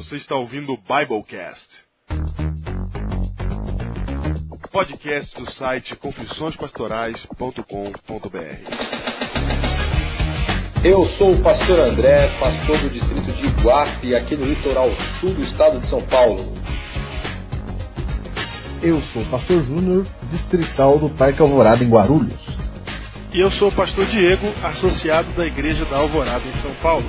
Você está ouvindo o Biblecast, podcast do site confissõespastorais.com.br. Eu sou o pastor André, pastor do distrito de Iguape, aqui no litoral sul do estado de São Paulo. Eu sou o pastor Júnior, distrital do Parque Alvorada, em Guarulhos. E eu sou o pastor Diego, associado da Igreja da Alvorada, em São Paulo.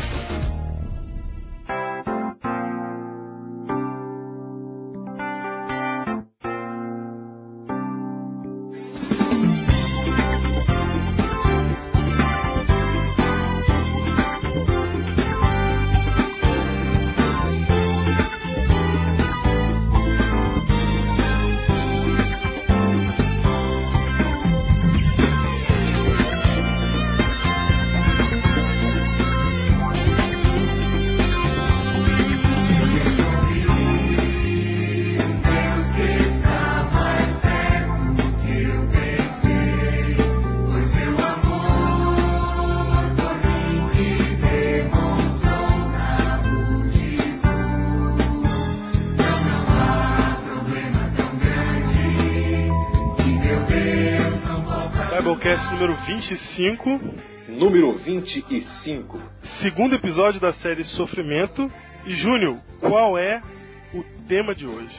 Biblecast número 25. Número 25. Segundo episódio da série Sofrimento. E Júnior, qual é o tema de hoje?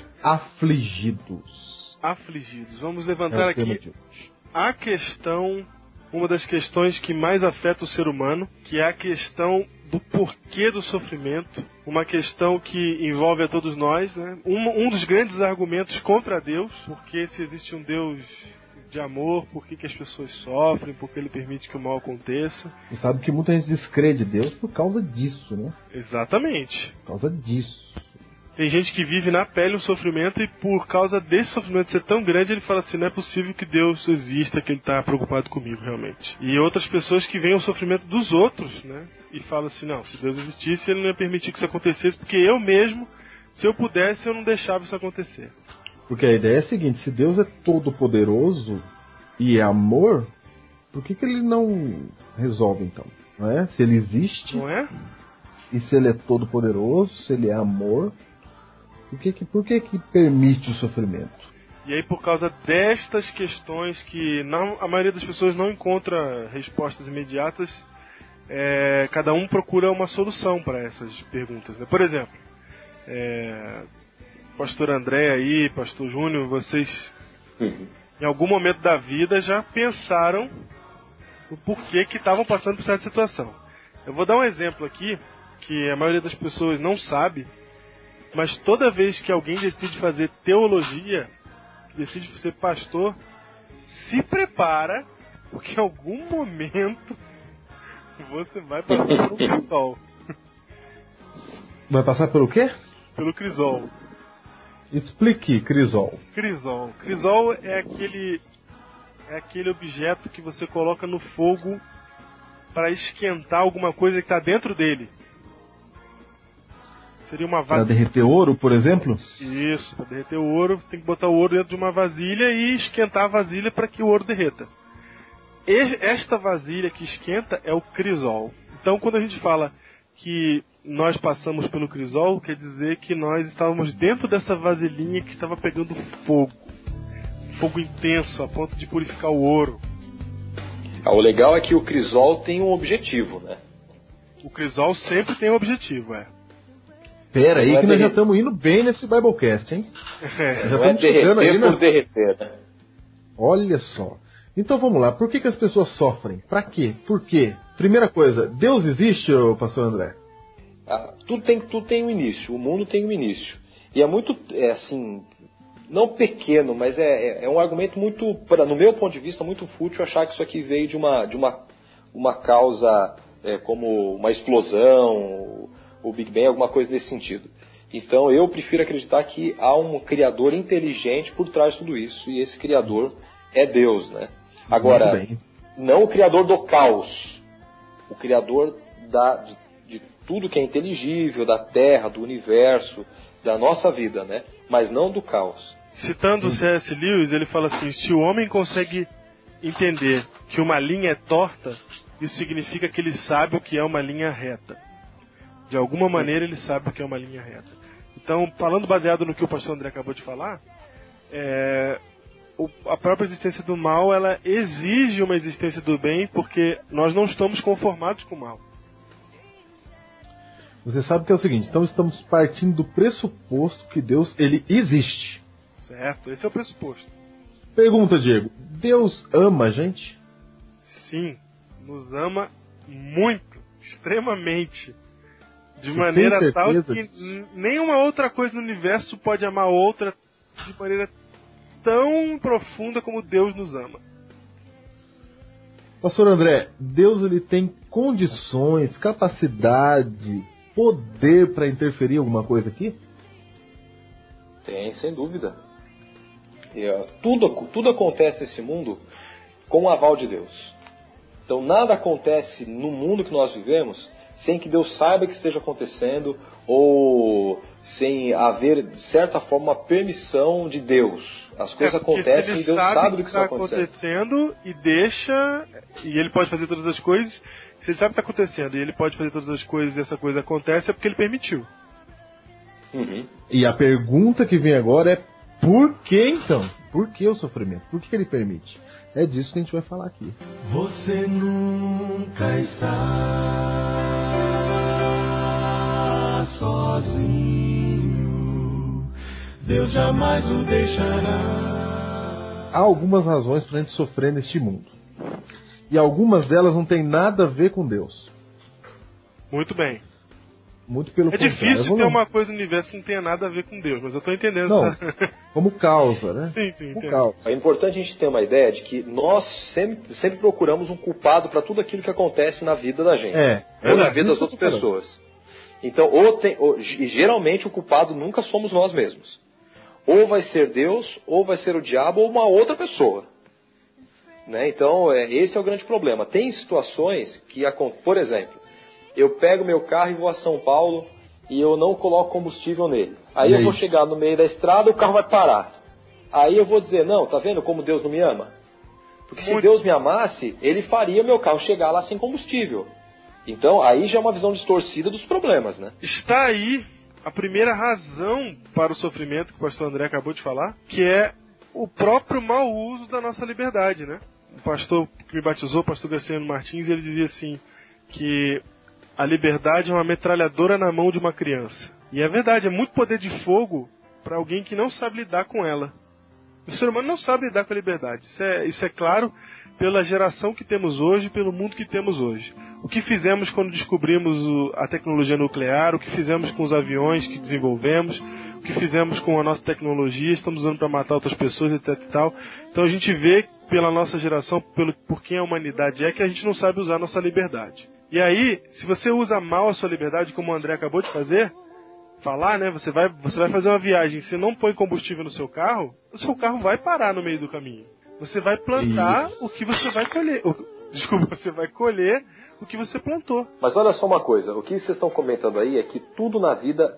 Afligidos. Afligidos. Vamos levantar aqui a questão, uma das questões que mais afeta o ser humano, que é a questão do porquê do sofrimento. Uma questão que envolve a todos nós, né? Um dos grandes argumentos contra Deus, porque se existe um Deus de amor, por que as pessoas sofrem, por que ele permite que o mal aconteça. E sabe que muita gente descrê de Deus por causa disso, né? Exatamente. Por causa disso. Tem gente que vive na pele o sofrimento e por causa desse sofrimento ser tão grande, ele fala assim, não é possível que Deus exista, que ele está preocupado comigo realmente. E outras pessoas que veem o sofrimento dos outros, né? E falam assim, não, se Deus existisse, ele não ia permitir que isso acontecesse, porque eu mesmo, se eu pudesse, eu não deixava isso acontecer. Porque a ideia é a seguinte, se Deus é todo poderoso e é amor, por que ele não resolve então? Não é? Se ele existe, não é? E se ele é todo poderoso, se ele é amor, por que permite o sofrimento? E aí por causa destas questões que a maioria das pessoas não encontra respostas imediatas, cada um procura uma solução para essas perguntas, né? Por exemplo, pastor André aí, pastor Júnior, vocês em algum momento da vida já pensaram o porquê que estavam passando por certa situação. Eu vou dar um exemplo aqui, que a maioria das pessoas não sabe, mas toda vez que alguém decide fazer teologia, decide ser pastor, se prepara, porque em algum momento você vai passar pelo crisol. Vai passar pelo quê? Pelo crisol. Explique, crisol. Crisol. Crisol é aquele objeto que você coloca no fogo para esquentar alguma coisa que está dentro dele. Seria uma vasilha. Para derreter ouro, por exemplo? Isso, para derreter o ouro, você tem que botar o ouro dentro de uma vasilha e esquentar a vasilha para que o ouro derreta. Esta vasilha que esquenta é o crisol. Então, quando a gente fala que nós passamos pelo crisol, quer dizer que nós estávamos dentro dessa vasilhinha que estava pegando fogo. Fogo intenso, a ponto de purificar o ouro. O legal é que o crisol tem um objetivo, né? O crisol sempre tem um objetivo, Pera aí que nós já estamos indo bem nesse Biblecast, hein? Já não é derreter aí, por derreter, né? Olha só. Então vamos lá, por que as pessoas sofrem? Pra quê? Por quê? Primeira coisa, Deus existe, pastor André? Tudo tem um início, o mundo tem um início. E é muito, assim, não pequeno, mas é um argumento muito, no meu ponto de vista, muito fútil achar que isso aqui veio de uma causa como uma explosão, o Big Bang, alguma coisa nesse sentido. Então eu prefiro acreditar que há um criador inteligente por trás de tudo isso, e esse criador é Deus, né? Agora, não o criador do caos, o criador de tudo que é inteligível, da Terra, do universo, da nossa vida, né? Mas não do caos. Citando o C.S. Lewis, ele fala assim, se o homem consegue entender que uma linha é torta, isso significa que ele sabe o que é uma linha reta. De alguma maneira ele sabe o que é uma linha reta. Então, falando baseado no que o pastor André acabou de falar, a própria existência do mal, ela exige uma existência do bem, porque nós não estamos conformados com o mal. Você sabe que é o seguinte, então estamos partindo do pressuposto que Deus, ele existe. Certo, esse é o pressuposto. Pergunta, Diego, Deus ama a gente? Sim, nos ama muito, extremamente. De maneira tal que nenhuma outra coisa no universo pode amar outra de maneira tão profunda como Deus nos ama. Pastor André, Deus ele tem condições, capacidade, poder para interferir em alguma coisa aqui? Tem, sem dúvida. Tudo acontece nesse mundo com o aval de Deus. Então nada acontece no mundo que nós vivemos sem que Deus saiba que esteja acontecendo ou sem haver, de certa forma, uma permissão de Deus. As coisas acontecem e Deus sabe do que está acontecendo e deixa, e ele pode fazer todas as coisas. Se ele sabe o que está acontecendo e ele pode fazer todas as coisas e essa coisa acontece, é porque ele permitiu. Uhum. E a pergunta que vem agora é por que então? Por que o sofrimento? Por que ele permite? É disso que a gente vai falar aqui. Você nunca está sozinho. Deus jamais o deixará. Há algumas razões para a gente sofrer neste mundo. E algumas delas não têm nada a ver com Deus. Muito bem. Muito pelo contrário. Difícil ter uma coisa no universo que não tenha nada a ver com Deus, mas eu estou entendendo. Não, como causa, né? Sim, como causa. É importante a gente ter uma ideia de que nós sempre procuramos um culpado para tudo aquilo que acontece na vida da gente. Ou na vida das outras pessoas. Então, e geralmente o culpado nunca somos nós mesmos. Ou vai ser Deus, ou vai ser o diabo, ou uma outra pessoa. Né? Então, esse é o grande problema. Tem situações que, por exemplo, eu pego meu carro e vou a São Paulo e eu não coloco combustível nele. Aí eu vou chegar no meio da estrada e o carro vai parar. Aí eu vou dizer, não, tá vendo como Deus não me ama? Porque se Deus me amasse, ele faria meu carro chegar lá sem combustível. Então, aí já é uma visão distorcida dos problemas, né? Está aí a primeira razão para o sofrimento que o pastor André acabou de falar, que é o próprio mau uso da nossa liberdade, né? O pastor que me batizou, o pastor Graciano Martins, ele dizia assim, que a liberdade é uma metralhadora na mão de uma criança. E é verdade, é muito poder de fogo para alguém que não sabe lidar com ela. O ser humano não sabe lidar com a liberdade. Isso é claro pela geração que temos hoje, pelo mundo que temos hoje. O que fizemos quando descobrimos a tecnologia nuclear, o que fizemos com os aviões que desenvolvemos, o que fizemos com a nossa tecnologia, estamos usando para matar outras pessoas, etc e tal. Então a gente vê pela nossa geração, por quem a humanidade é, que a gente não sabe usar a nossa liberdade. E aí, se você usa mal a sua liberdade, como o André acabou de falar, né? Você vai fazer uma viagem, você não põe combustível no seu carro, o seu carro vai parar no meio do caminho. Você vai plantar o que você vai colher. Você vai colher o que você plantou. Mas olha só uma coisa, o que vocês estão comentando aí é que tudo na vida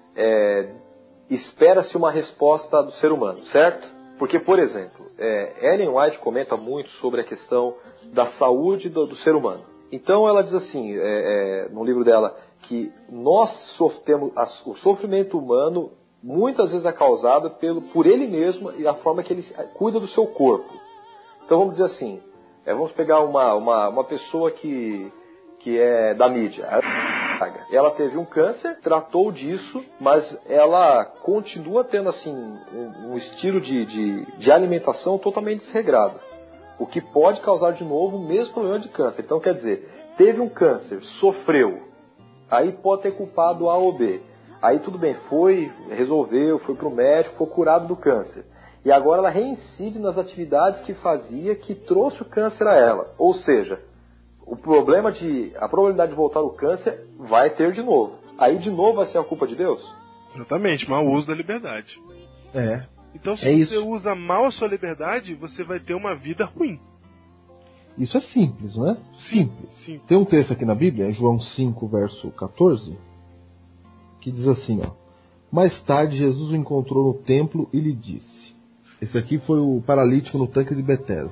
espera-se uma resposta do ser humano, certo? Porque, por exemplo, Ellen White comenta muito sobre a questão da saúde do ser humano. Então ela diz assim, no livro dela, que nós temos o sofrimento humano muitas vezes é causado por ele mesmo e a forma que ele cuida do seu corpo. Então vamos dizer assim, vamos pegar uma pessoa que é da mídia. Ela teve um câncer, tratou disso, mas ela continua tendo assim um estilo de alimentação totalmente desregrado. O que pode causar de novo o mesmo problema de câncer. Então, quer dizer, teve um câncer, sofreu, aí pode ter culpado A ou B. Aí tudo bem, resolveu, foi para o médico, foi curado do câncer. E agora ela reincide nas atividades que fazia, que trouxe o câncer a ela. Ou seja, a probabilidade de voltar o câncer vai ter de novo. Aí de novo vai ser a culpa de Deus? Exatamente, mau uso da liberdade. Então, se você usa mal a sua liberdade, você vai ter uma vida ruim. Isso é simples, não é? Simples. Tem um texto aqui na Bíblia, João 5, verso 14, que diz assim, ó. Mais tarde, Jesus o encontrou no templo e lhe disse... Esse aqui foi o paralítico no tanque de Betesda.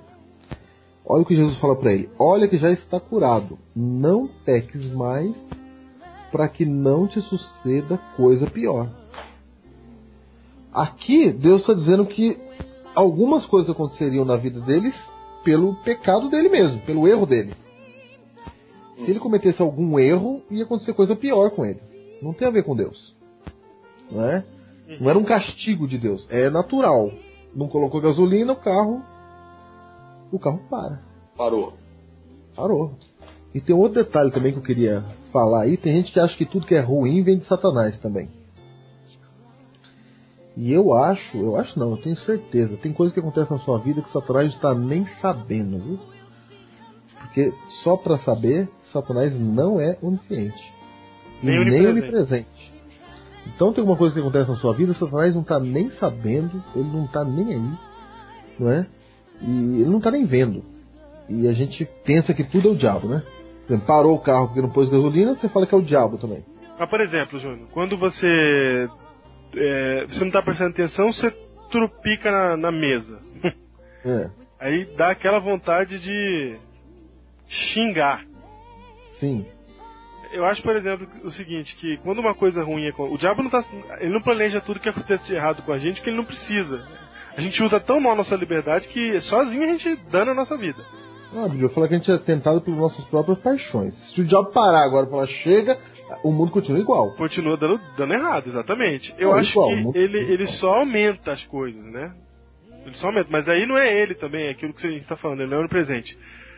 Olha o que Jesus fala para ele. Olha que já está curado. Não peques mais, para que não te suceda coisa pior. Aqui, Deus está dizendo que algumas coisas aconteceriam na vida deles pelo pecado dele mesmo, pelo erro dele. Se ele cometesse algum erro, ia acontecer coisa pior com ele. Não tem a ver com Deus. Não é? Não era um castigo de Deus. É natural. Não colocou gasolina, o carro para. Parou. E tem outro detalhe também que eu queria falar aí. Tem gente que acha que tudo que é ruim vem de Satanás também. E eu tenho certeza. Tem coisa que acontece na sua vida que Satanás não está nem sabendo, viu? Porque só para saber, Satanás não é onisciente. Nem onipresente. Então tem alguma coisa que acontece na sua vida, Satanás não está nem sabendo, ele não está nem aí, não é? E ele não está nem vendo. E a gente pensa que tudo é o diabo, né? Por exemplo, parou o carro porque não pôs gasolina, você fala que é o diabo também. Mas, por exemplo, Júnior, quando você não está prestando atenção, você trupica na mesa. Aí dá aquela vontade de xingar. Sim. Eu acho, por exemplo, o seguinte, que quando uma coisa ruim o diabo ele não planeja tudo que acontece de errado com a gente, porque ele não precisa. A gente usa tão mal a nossa liberdade que sozinho a gente dana a nossa vida. Eu falo que a gente é tentado pelas nossas próprias paixões. Se o diabo parar agora e falar chega, o mundo continua igual. Continua dando errado, exatamente. Eu acho que ele só aumenta as coisas, né? Ele só aumenta, mas aí não é ele também, é aquilo que a gente está falando, ele não é onipresente.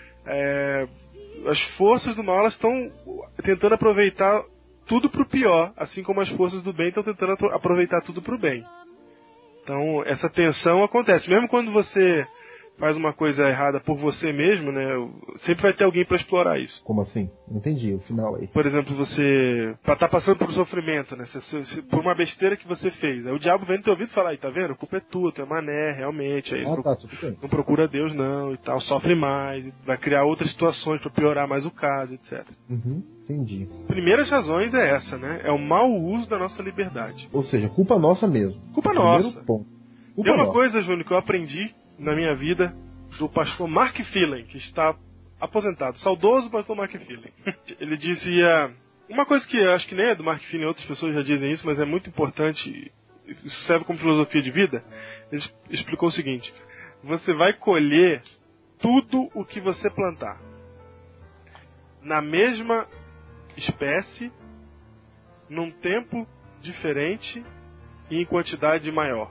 As forças do mal, elas estão tentando aproveitar tudo pro pior, assim como as forças do bem estão tentando aproveitar tudo pro bem. Então, essa tensão acontece. Mesmo quando você faz uma coisa errada por você mesmo, né? Sempre vai ter alguém para explorar isso. Como assim? Não entendi o final aí. Por exemplo, você tá passando por um sofrimento, né? Por uma besteira que você fez. Aí o diabo vem no teu ouvido e fala, aí, tá vendo? A culpa é tua, tu é mané, realmente. Aí não procura Deus não e tal, sofre mais, vai criar outras situações para piorar mais o caso, etc. Entendi. Primeiras razões é essa, né? É o mau uso da nossa liberdade. Ou seja, culpa nossa mesmo. Culpa nossa. Tem uma nossa. coisa, Júnior, que eu aprendi na minha vida do pastor Mark Phelan, que está aposentado, saudoso pastor Mark Phelan. Ele dizia uma coisa que acho que nem é do Mark Phelan, outras pessoas já dizem isso, mas é muito importante, isso serve como filosofia de vida. Ele explicou o seguinte: você vai colher tudo o que você plantar, na mesma espécie, num tempo diferente e em quantidade maior.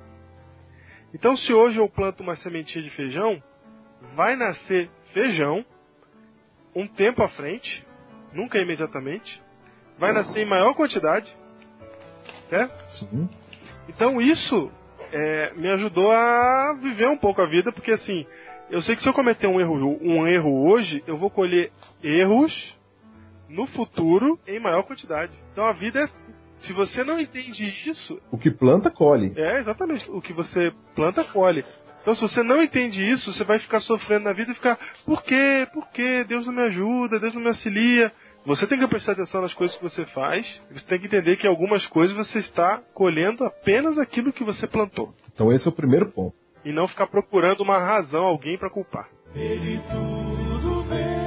Então, se hoje eu planto uma sementinha de feijão, vai nascer feijão um tempo à frente, nunca imediatamente, vai nascer em maior quantidade, certo? Sim. Então isso me ajudou a viver um pouco a vida, porque assim, eu sei que se eu cometer um erro hoje, eu vou colher erros no futuro em maior quantidade. Então a vida é assim. Se você não entende isso... O que planta, colhe. Exatamente. O que você planta, colhe. Então, se você não entende isso, você vai ficar sofrendo na vida e ficar... Por quê? Por quê? Deus não me ajuda, Deus não me auxilia. Você tem que prestar atenção nas coisas que você faz. Você tem que entender que algumas coisas você está colhendo apenas aquilo que você plantou. Então, esse é o primeiro ponto. E não ficar procurando uma razão, alguém para culpar. Ele tudo vê.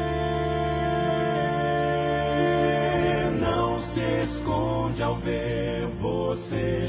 Não se esconde ao ver você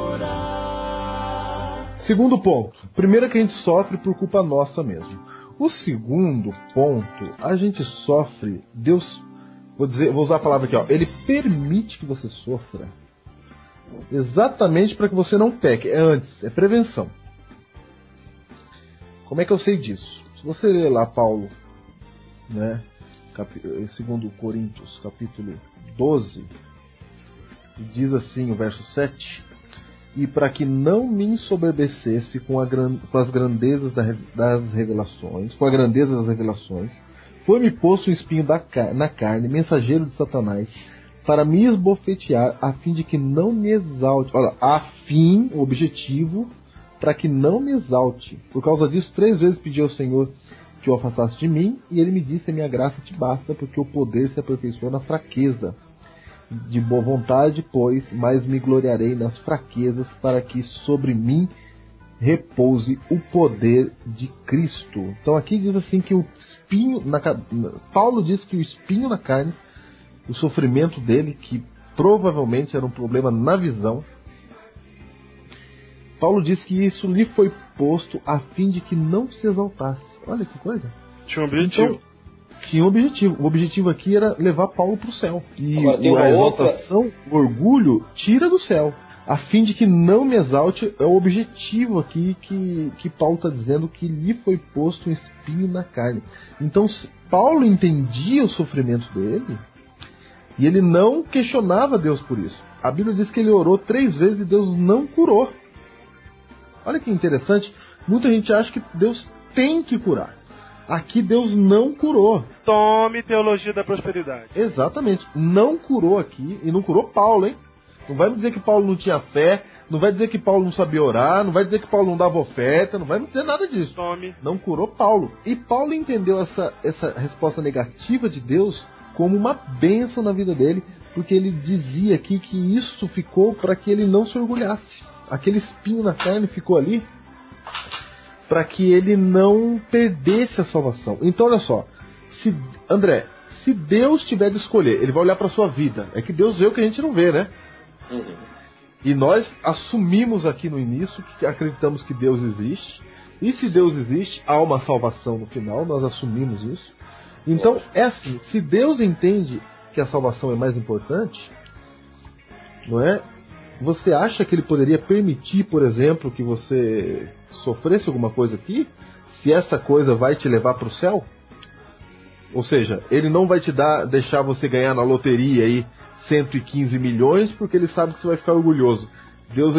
chorar. Segundo ponto. Primeiro é que a gente sofre por culpa nossa mesmo. O segundo ponto, a gente sofre, Deus, vou usar a palavra aqui, Ele permite que você sofra exatamente para que você não peque. É antes, é prevenção. Como é que eu sei disso? Se você ler lá Paulo, né, segundo Coríntios, capítulo 12, diz assim, o verso 7: e para que não me ensoberbecesse com as grandezas das revelações, com a grandeza das revelações, foi-me posto um espinho na carne, mensageiro de Satanás, para me esbofetear, a fim de que não me exalte. Olha, o objetivo, para que não me exalte. Por causa disso, 3 vezes pedi ao Senhor que o afastasse de mim, e ele me disse: a minha graça te basta, porque o poder se aperfeiçoa na fraqueza. De boa vontade, pois, mas me gloriarei nas fraquezas, para que sobre mim repouse o poder de Cristo. Então aqui diz assim que o espinho Paulo diz que o espinho na carne o sofrimento dele, que provavelmente era um problema na visão. Paulo diz que isso lhe foi posto a fim de que não se exaltasse. Olha que coisa. Tinha um objetivo. Então, tinha um objetivo. O objetivo aqui era levar Paulo para o céu. E Agora, tem uma a exaltação, outra... o orgulho, tira do céu. A fim de que não me exalte, é o objetivo aqui que Paulo está dizendo, que lhe foi posto um espinho na carne. Então, Paulo entendia o sofrimento dele e ele não questionava Deus por isso. A Bíblia diz que ele orou 3 vezes e Deus não curou. Olha que interessante. Muita gente acha que Deus tem que curar. Aqui Deus não curou. Tome teologia da prosperidade. Exatamente. Não curou aqui. E não curou Paulo, hein? Não vai me dizer que Paulo não tinha fé. Não vai dizer que Paulo não sabia orar. Não vai dizer que Paulo não dava oferta. Não vai me dizer nada disso. Tome. Não curou Paulo. E Paulo entendeu essa resposta negativa de Deus como uma bênção na vida dele. Porque ele dizia aqui que isso ficou para que ele não se orgulhasse. Aquele espinho na carne ficou ali para que ele não perdesse a salvação. Então, olha só, André, se Deus tiver de escolher, ele vai olhar para a sua vida. É que Deus vê o que a gente não vê, né? Uhum. E nós assumimos aqui no início que acreditamos que Deus existe. E se Deus existe, há uma salvação no final, nós assumimos isso. Então, é assim, se Deus entende que a salvação é mais importante, não é? Você acha que ele poderia permitir, por exemplo, que você sofresse alguma coisa aqui? Se essa coisa vai te levar para o céu? Ou seja, ele não vai te deixar você ganhar na loteria aí 115 milhões porque ele sabe que você vai ficar orgulhoso. Deus,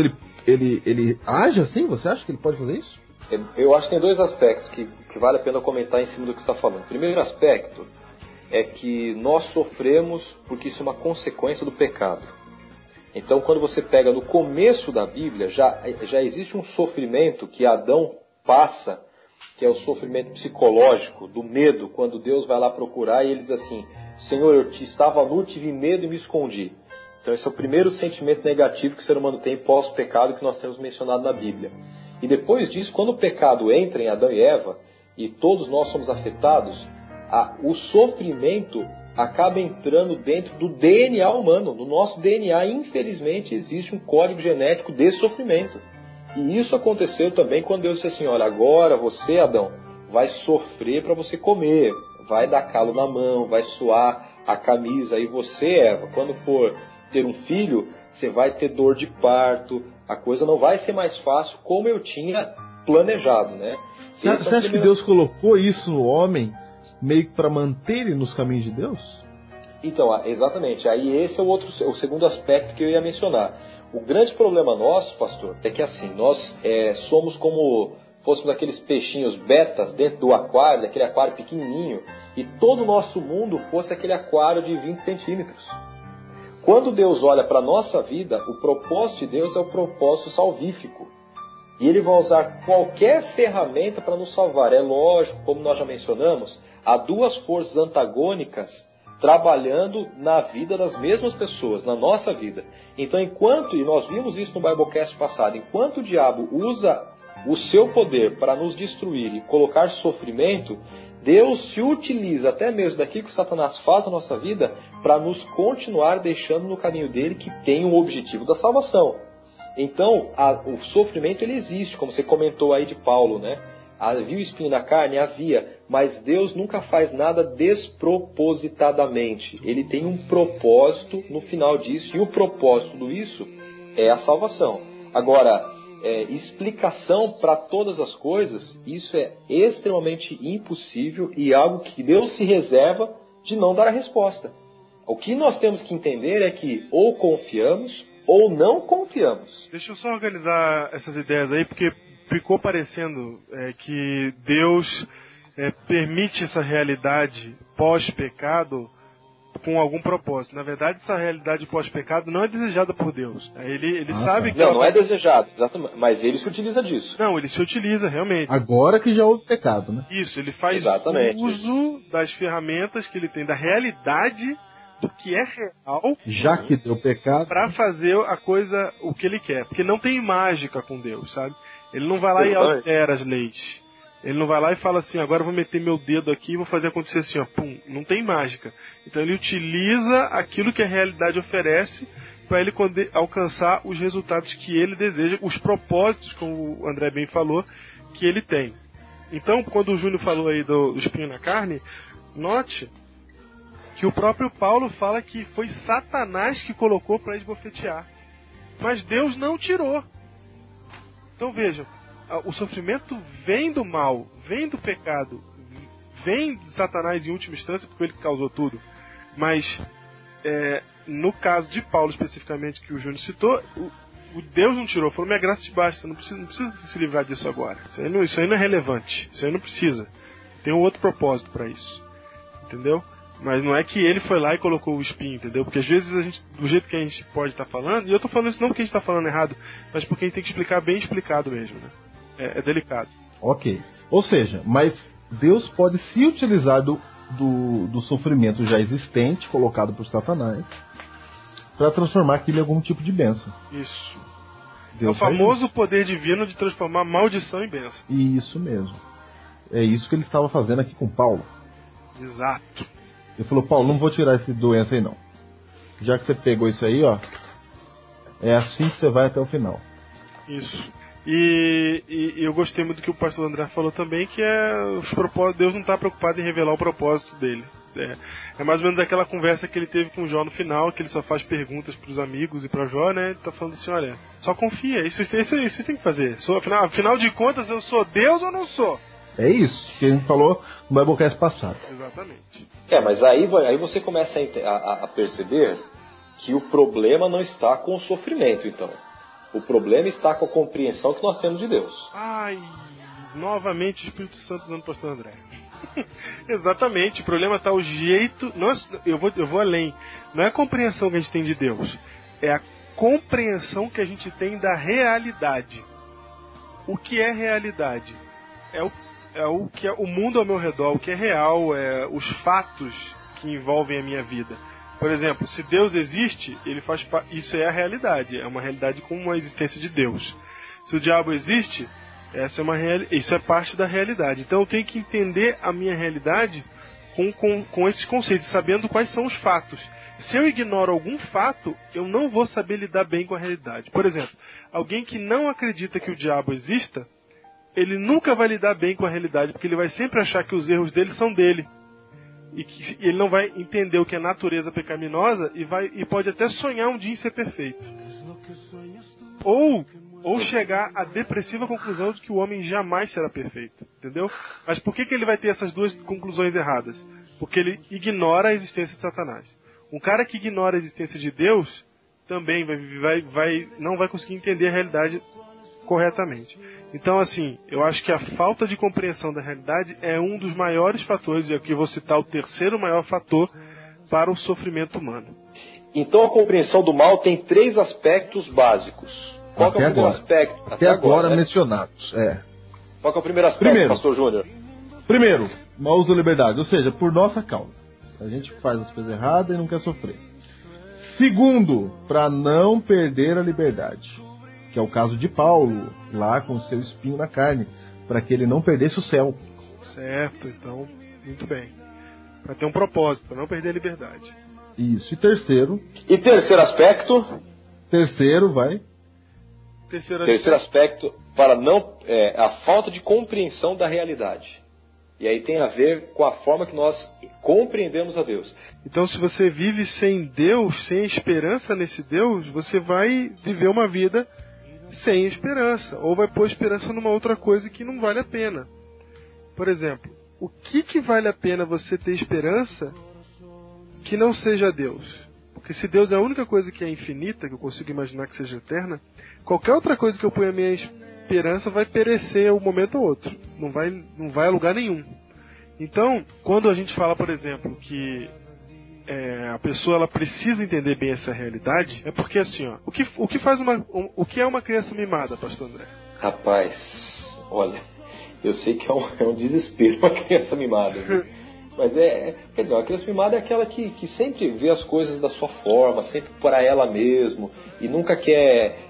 ele age assim? Você acha que ele pode fazer isso? Eu acho que tem 2 aspectos que vale a pena comentar em cima do que você está falando. O primeiro aspecto é que nós sofremos porque isso é uma consequência do pecado. Então, quando você pega no começo da Bíblia, já existe um sofrimento que Adão passa, que é o sofrimento psicológico, do medo, quando Deus vai lá procurar e ele diz assim: Senhor, eu estava nu, tive medo e me escondi. Então, esse é o primeiro sentimento negativo que o ser humano tem pós-pecado, que nós temos mencionado na Bíblia. E depois disso, quando o pecado entra em Adão e Eva, e todos nós somos afetados, o sofrimento acaba entrando dentro do DNA humano. No nosso DNA, infelizmente, existe um código genético de sofrimento. E isso aconteceu também quando Deus disse assim: olha, agora você, Adão, vai sofrer para você comer, vai dar calo na mão, vai suar a camisa. E você, Eva, quando for ter um filho, você vai ter dor de parto, a coisa não vai ser mais fácil como eu tinha planejado, né? Você acha que Deus colocou isso no homem meio que para manter ele nos caminhos de Deus? Então, exatamente. Aí esse é o segundo aspecto que eu ia mencionar. O grande problema nosso, pastor, é que assim, nós somos como fôssemos aqueles peixinhos betas dentro do aquário, daquele aquário pequenininho, e todo o nosso mundo fosse aquele aquário de 20 centímetros. Quando Deus olha para a nossa vida, o propósito de Deus é o propósito salvífico. E Ele vai usar qualquer ferramenta para nos salvar. É lógico, como nós já mencionamos, há 2 forças antagônicas trabalhando na vida das mesmas pessoas, na nossa vida. Então, e nós vimos isso no Biblecast passado, enquanto o diabo usa o seu poder para nos destruir e colocar sofrimento, Deus se utiliza até mesmo daquilo que Satanás faz na nossa vida para nos continuar deixando no caminho dele, que tem o objetivo da salvação. Então, o sofrimento ele existe, como você comentou aí de Paulo, né? Havia o espinho na carne? Havia, mas Deus nunca faz nada despropositadamente. Ele tem um propósito no final disso, e o propósito disso é a salvação. Agora, explicação para todas as coisas, isso é extremamente impossível e algo que Deus se reserva de não dar a resposta. O que nós temos que entender é que ou confiamos ou não confiamos. Deixa eu só organizar essas ideias aí, porque ficou parecendo que Deus permite essa realidade pós-pecado com algum propósito. Na verdade, essa realidade pós-pecado não é desejada por Deus. Ele sabe que... Não é desejado, exatamente, mas ele se utiliza disso. Não, ele se utiliza, realmente. Agora que já houve pecado, né? Isso, ele faz Exatamente. uso das ferramentas que ele tem, da realidade do que é real, já que deu pecado, para fazer a coisa, o que ele quer. Porque não tem mágica com Deus, sabe? Ele não vai lá e altera as leis. Ele não vai lá e fala assim, agora eu vou meter meu dedo aqui e vou fazer acontecer assim, ó, pum, não tem mágica. Então ele utiliza aquilo que a realidade oferece para ele alcançar os resultados que ele deseja, os propósitos, como o André bem falou, que ele tem. Então, quando o Júnior falou aí do espinho na carne, note que o próprio Paulo fala que foi Satanás que colocou para esbofetear. Mas Deus não tirou. Então vejam, o sofrimento vem do mal, vem do pecado, vem de Satanás em última instância, porque ele causou tudo. Mas, no caso de Paulo especificamente, que o Júnior citou, o Deus não tirou, falou, minha graça te basta, não precisa se livrar disso agora. Isso aí não é relevante, isso aí não precisa. Tem um outro propósito para isso. Entendeu? Mas não é que ele foi lá e colocou o espinho, entendeu? Porque às vezes a gente, do jeito que a gente pode estar falando, e eu estou falando isso não porque a gente está falando errado, mas porque a gente tem que explicar bem explicado mesmo, né? É delicado. Ok. Ou seja, mas Deus pode se utilizar do sofrimento já existente, colocado por Satanás, para transformar aquilo em algum tipo de bênção. Isso. Deus é o famoso poder divino de transformar maldição em bênção. Isso mesmo. É isso que ele estava fazendo aqui com Paulo. Exato. Ele falou, Paulo, não vou tirar essa doença aí não. Já que você pegou isso aí, ó, é assim que você vai até o final. Isso. E eu gostei muito do que o pastor André falou também, que os propósitos, Deus não está preocupado em revelar o propósito dele. É mais ou menos aquela conversa que ele teve com Jó no final, que ele só faz perguntas para os amigos e para Jó, né? Ele está falando assim, olha, só confia, isso vocês têm que fazer. Afinal de contas, eu sou Deus ou não sou? É isso que a gente falou no Biblecast passado. Exatamente. Mas aí você começa a perceber que o problema não está com o sofrimento, então. O problema está com a compreensão que nós temos de Deus. Ai, novamente o Espírito Santo usando o pastor André. Exatamente, o problema está o jeito... Eu vou além. Não é a compreensão que a gente tem de Deus. É a compreensão que a gente tem da realidade. O que é realidade? É o que é o mundo ao meu redor, o que é real, os fatos que envolvem a minha vida. Por exemplo, se Deus existe, isso é a realidade, é uma realidade com uma existência de Deus. Se o diabo existe, isso é parte da realidade. Então eu tenho que entender a minha realidade com esses conceitos, sabendo quais são os fatos. Se eu ignoro algum fato, eu não vou saber lidar bem com a realidade. Por exemplo, alguém que não acredita que o diabo exista, ele nunca vai lidar bem com a realidade, porque ele vai sempre achar que os erros dele são dele. E que ele não vai entender o que é natureza pecaminosa e pode até sonhar um dia em ser perfeito. Ou chegar à depressiva conclusão de que o homem jamais será perfeito. Entendeu? Mas por que ele vai ter essas duas conclusões erradas? Porque ele ignora a existência de Satanás. Um cara que ignora a existência de Deus também não vai conseguir entender a realidade corretamente. Então, assim, eu acho que a falta de compreensão da realidade é um dos maiores fatores, e aqui eu vou citar o terceiro maior fator para o sofrimento humano. Então a compreensão do mal tem 3 aspectos básicos. Qual é o primeiro aspecto? Até agora, né? Mencionados. Qual é o primeiro aspecto, pastor Júnior? Primeiro, mau uso da liberdade, ou seja, por nossa causa. A gente faz as coisas erradas e não quer sofrer. Segundo, para não perder a liberdade. Que é o caso de Paulo, lá com o seu espinho na carne, para que ele não perdesse o céu. Certo, então, muito bem. Para ter um propósito, para não perder a liberdade. Isso, e terceiro... E terceiro aspecto? Terceiro aspecto, para a falta de compreensão da realidade. E aí tem a ver com a forma que nós compreendemos a Deus. Então, se você vive sem Deus, sem esperança nesse Deus, você vai viver uma vida sem esperança, ou vai pôr esperança numa outra coisa que não vale a pena. Por exemplo, o que vale a pena você ter esperança que não seja Deus? Porque se Deus é a única coisa que é infinita, que eu consigo imaginar que seja eterna, qualquer outra coisa que eu ponha a minha esperança vai perecer um momento ou outro, não vai a lugar nenhum. Então, quando a gente fala, por exemplo, que a pessoa ela precisa entender bem essa realidade, é porque assim, ó, o que é uma criança mimada, pastor André? Rapaz, olha, eu sei que é um desespero uma criança mimada, viu? Mas quer dizer, uma criança mimada é aquela que sempre vê as coisas da sua forma, sempre para ela mesmo, e nunca quer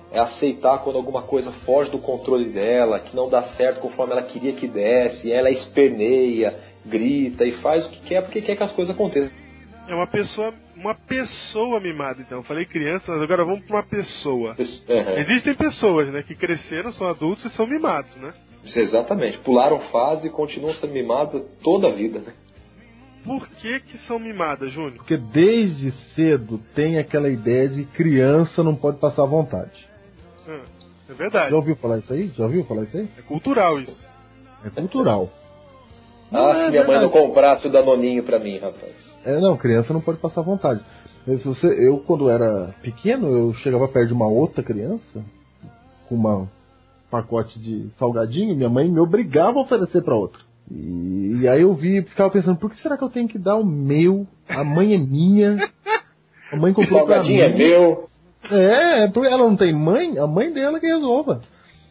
é aceitar quando alguma coisa foge do controle dela, que não dá certo conforme ela queria que desse, e ela esperneia, grita e faz o que quer porque quer que as coisas aconteçam. É uma pessoa mimada, então. Eu falei criança, mas agora vamos para uma pessoa. Existem pessoas, né, que cresceram, são adultos e são mimados, né? Exatamente. Pularam fase e continuam sendo mimados toda a vida, né? Por que são mimadas, Júnior? Porque desde cedo tem aquela ideia de criança não pode passar vontade. É verdade. Já ouviu falar isso aí? É cultural isso. É cultural. Se minha mãe não comprasse o Danoninho pra mim, rapaz. Não, criança não pode passar vontade. Eu, quando era pequeno, eu chegava perto de uma outra criança com um pacote de salgadinho, minha mãe me obrigava a oferecer pra outra. E aí eu ficava pensando, por que será que eu tenho que dar o meu? A mãe é minha. A mãe comprou pra mim. O salgadinho é meu. Porque ela não tem mãe, a mãe dela que resolva.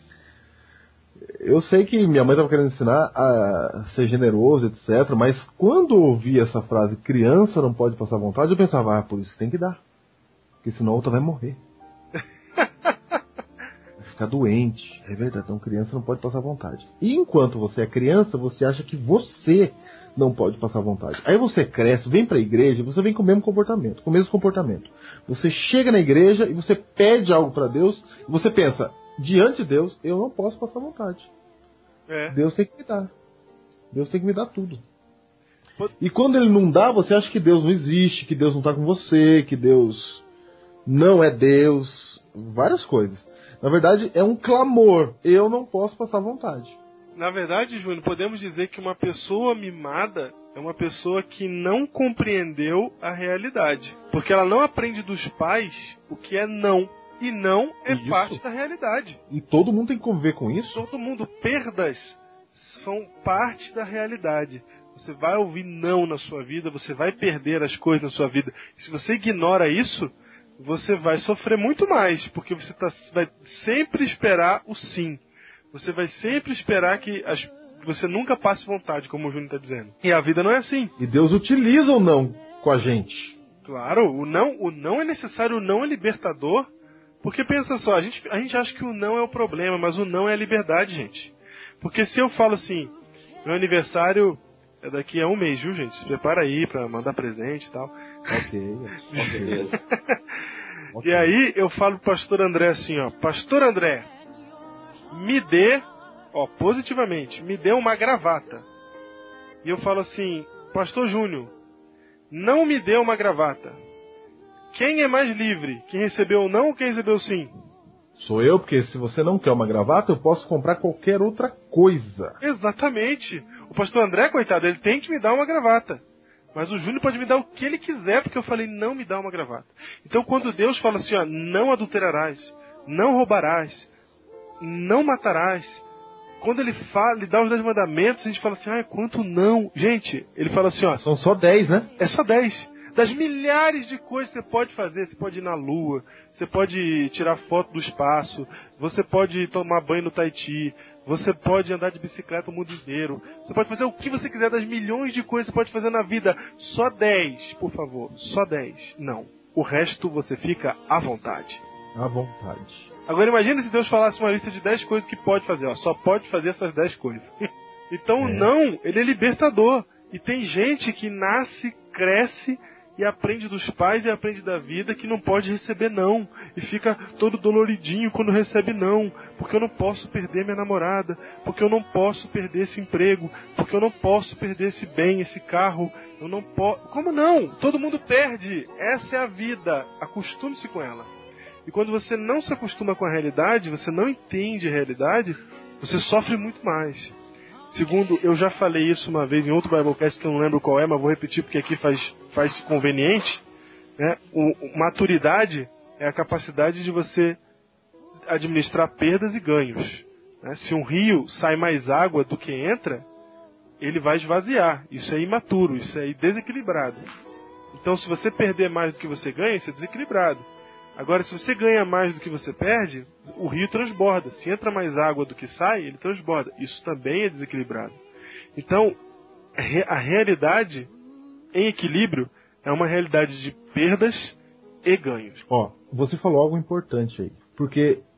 Eu sei que minha mãe estava querendo ensinar a ser generoso, etc. Mas quando eu ouvi essa frase, criança não pode passar vontade, eu pensava, por isso tem que dar. Porque senão a outra vai morrer. Vai ficar doente. É verdade, então criança não pode passar vontade. E enquanto você é criança, você acha que você não pode passar vontade. Aí você cresce, vem pra igreja, você vem com o mesmo comportamento. Você chega na igreja e você pede algo para Deus, e você pensa, diante de Deus, eu não posso passar vontade. Deus tem que me dar. Deus tem que me dar tudo. E quando Ele não dá, você acha que Deus não existe, que Deus não está com você, que Deus não é Deus. Várias coisas. Na verdade, é um clamor. Eu não posso passar vontade. Na verdade, Júnior, podemos dizer que uma pessoa mimada é uma pessoa que não compreendeu a realidade. Porque ela não aprende dos pais o que é não. E não é parte da realidade. E todo mundo tem que conviver com isso? Todo mundo. Perdas são parte da realidade. Você vai ouvir não na sua vida, você vai perder as coisas na sua vida. E se você ignora isso, você vai sofrer muito mais. Porque você vai sempre esperar o sim. Você vai sempre esperar que você nunca passe vontade, como o Júnior está dizendo. E a vida não é assim. E Deus utiliza o não com a gente. Claro, o não é necessário, o não é libertador. Porque pensa só, a gente acha que o não é o problema, mas o não é a liberdade, gente. Porque se eu falo assim, meu aniversário é daqui a um mês, viu, gente? Se prepara aí pra mandar presente e tal. Ok. E aí eu falo pro pastor André assim, pastor André, me dê, positivamente, me dê uma gravata. E eu falo assim, pastor Júnior, não me dê uma gravata. Quem é mais livre? Quem recebeu o não ou quem recebeu o sim? Sou eu, porque se você não quer uma gravata, eu posso comprar qualquer outra coisa. Exatamente. O pastor André, coitado, ele tem que me dar uma gravata. Mas o Júnior pode me dar o que ele quiser, porque eu falei, não me dá uma gravata. Então quando Deus fala assim, não adulterarás, não roubarás, não matarás. Quando ele dá os 10 mandamentos, a gente fala assim, quanto não? Gente, ele fala assim, são só 10, né? É só 10. Das milhares de coisas que você pode fazer, você pode ir na lua, você pode tirar foto do espaço, você pode tomar banho no Tahiti, você pode andar de bicicleta o mundo inteiro, você pode fazer o que você quiser, das milhões de coisas que você pode fazer na vida. Só 10, por favor, só 10. Não. O resto você fica à vontade. À vontade. Agora imagina se Deus falasse uma lista de 10 coisas que pode fazer, só pode fazer essas 10 coisas. Então não, ele é libertador. E tem gente que nasce, cresce e aprende dos pais e aprende da vida que não pode receber não. E fica todo doloridinho quando recebe não. Porque eu não posso perder minha namorada. Porque eu não posso perder esse emprego. Porque eu não posso perder esse bem, esse carro. Eu não posso... Como não? Todo mundo perde. Essa é a vida. Acostume-se com ela. E quando você não se acostuma com a realidade, você não entende a realidade, você sofre muito mais. Segundo, eu já falei isso uma vez em outro Biblecast que eu não lembro qual é, mas vou repetir porque aqui faz conveniente. Né? Maturidade é a capacidade de você administrar perdas e ganhos. Né? Se um rio sai mais água do que entra, ele vai esvaziar. Isso é imaturo, isso é desequilibrado. Então, se você perder mais do que você ganha, isso é desequilibrado. Agora, se você ganha mais do que você perde, o rio transborda. Se entra mais água do que sai, ele transborda. Isso também é desequilibrado. Então, a realidade em equilíbrio é uma realidade de perdas e ganhos. Você falou algo importante aí. Porque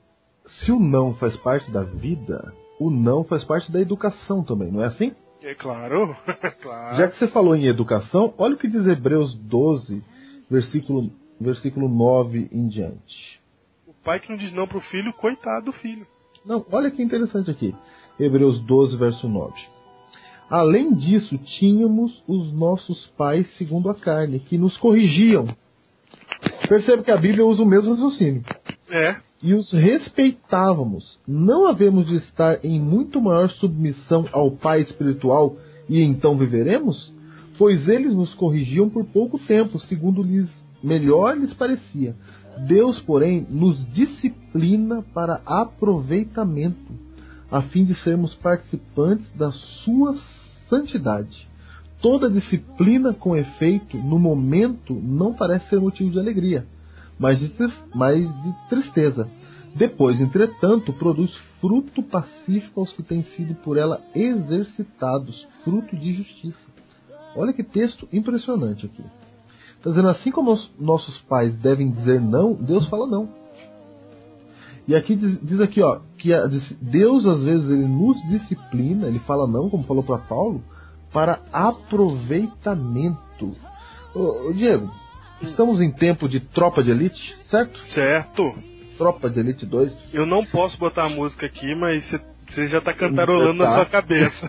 se o não faz parte da vida, o não faz parte da educação também, não é assim? É claro, claro. Já que você falou em educação, olha o que diz Hebreus 12, versículo 9 em diante. O pai que não diz não pro filho, coitado do filho. Não, olha que interessante aqui. Hebreus 12, verso 9. Além disso, tínhamos os nossos pais segundo a carne, que nos corrigiam. Percebe que a Bíblia usa o mesmo raciocínio. É. E os respeitávamos. Não havemos de estar em muito maior submissão ao Pai espiritual e então viveremos? Pois eles nos corrigiam por pouco tempo, segundo melhor lhes parecia. Deus, porém, nos disciplina para aproveitamento, a fim de sermos participantes da sua santidade. Toda disciplina com efeito, no momento, não parece ser motivo de alegria, mas de tristeza. Depois, entretanto, produz fruto pacífico aos que têm sido por ela exercitados, fruto de justiça. Olha que texto impressionante aqui. Está dizendo, assim como os nossos pais devem dizer não, Deus fala não. E aqui diz aqui, ó, que Deus às vezes ele nos disciplina, ele fala não, como falou para Paulo, para aproveitamento. Ô, Diego, estamos em tempo de Tropa de Elite, certo? Certo. Tropa de Elite 2. Eu não posso botar a música aqui, mas você já tá cantarolando na sua cabeça.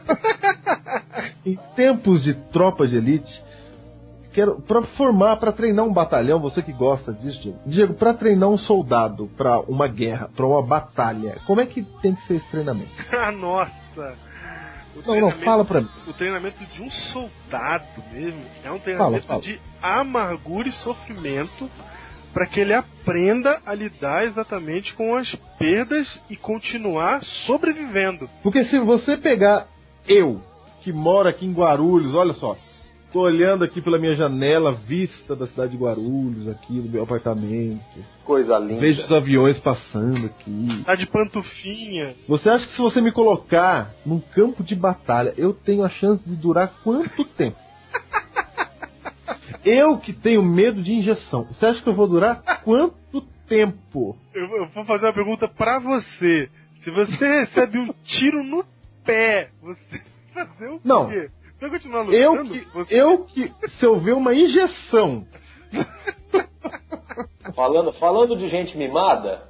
Em tempos de Tropa de Elite, para treinar um batalhão, você que gosta disso, Diego, para treinar um soldado para uma guerra, para uma batalha, como é que tem que ser esse treinamento? Nossa! Não, fala pra mim. O treinamento de um soldado mesmo é um treinamento de amargura e sofrimento para que ele aprenda a lidar exatamente com as perdas e continuar sobrevivendo. Porque se você pegar eu, que moro aqui em Guarulhos, olha só, tô olhando aqui pela minha janela, vista da cidade de Guarulhos, aqui do meu apartamento. Coisa linda. Vejo os aviões passando aqui. Tá de pantufinha. Você acha que se você me colocar num campo de batalha, eu tenho a chance de durar quanto tempo? Eu que tenho medo de injeção. Você acha que eu vou durar quanto tempo? Eu vou fazer uma pergunta pra você. Se você recebe um tiro no pé, você vai fazer o quê? Não. Você vai continuar lutando? Se eu ver uma injeção. Falando de gente mimada,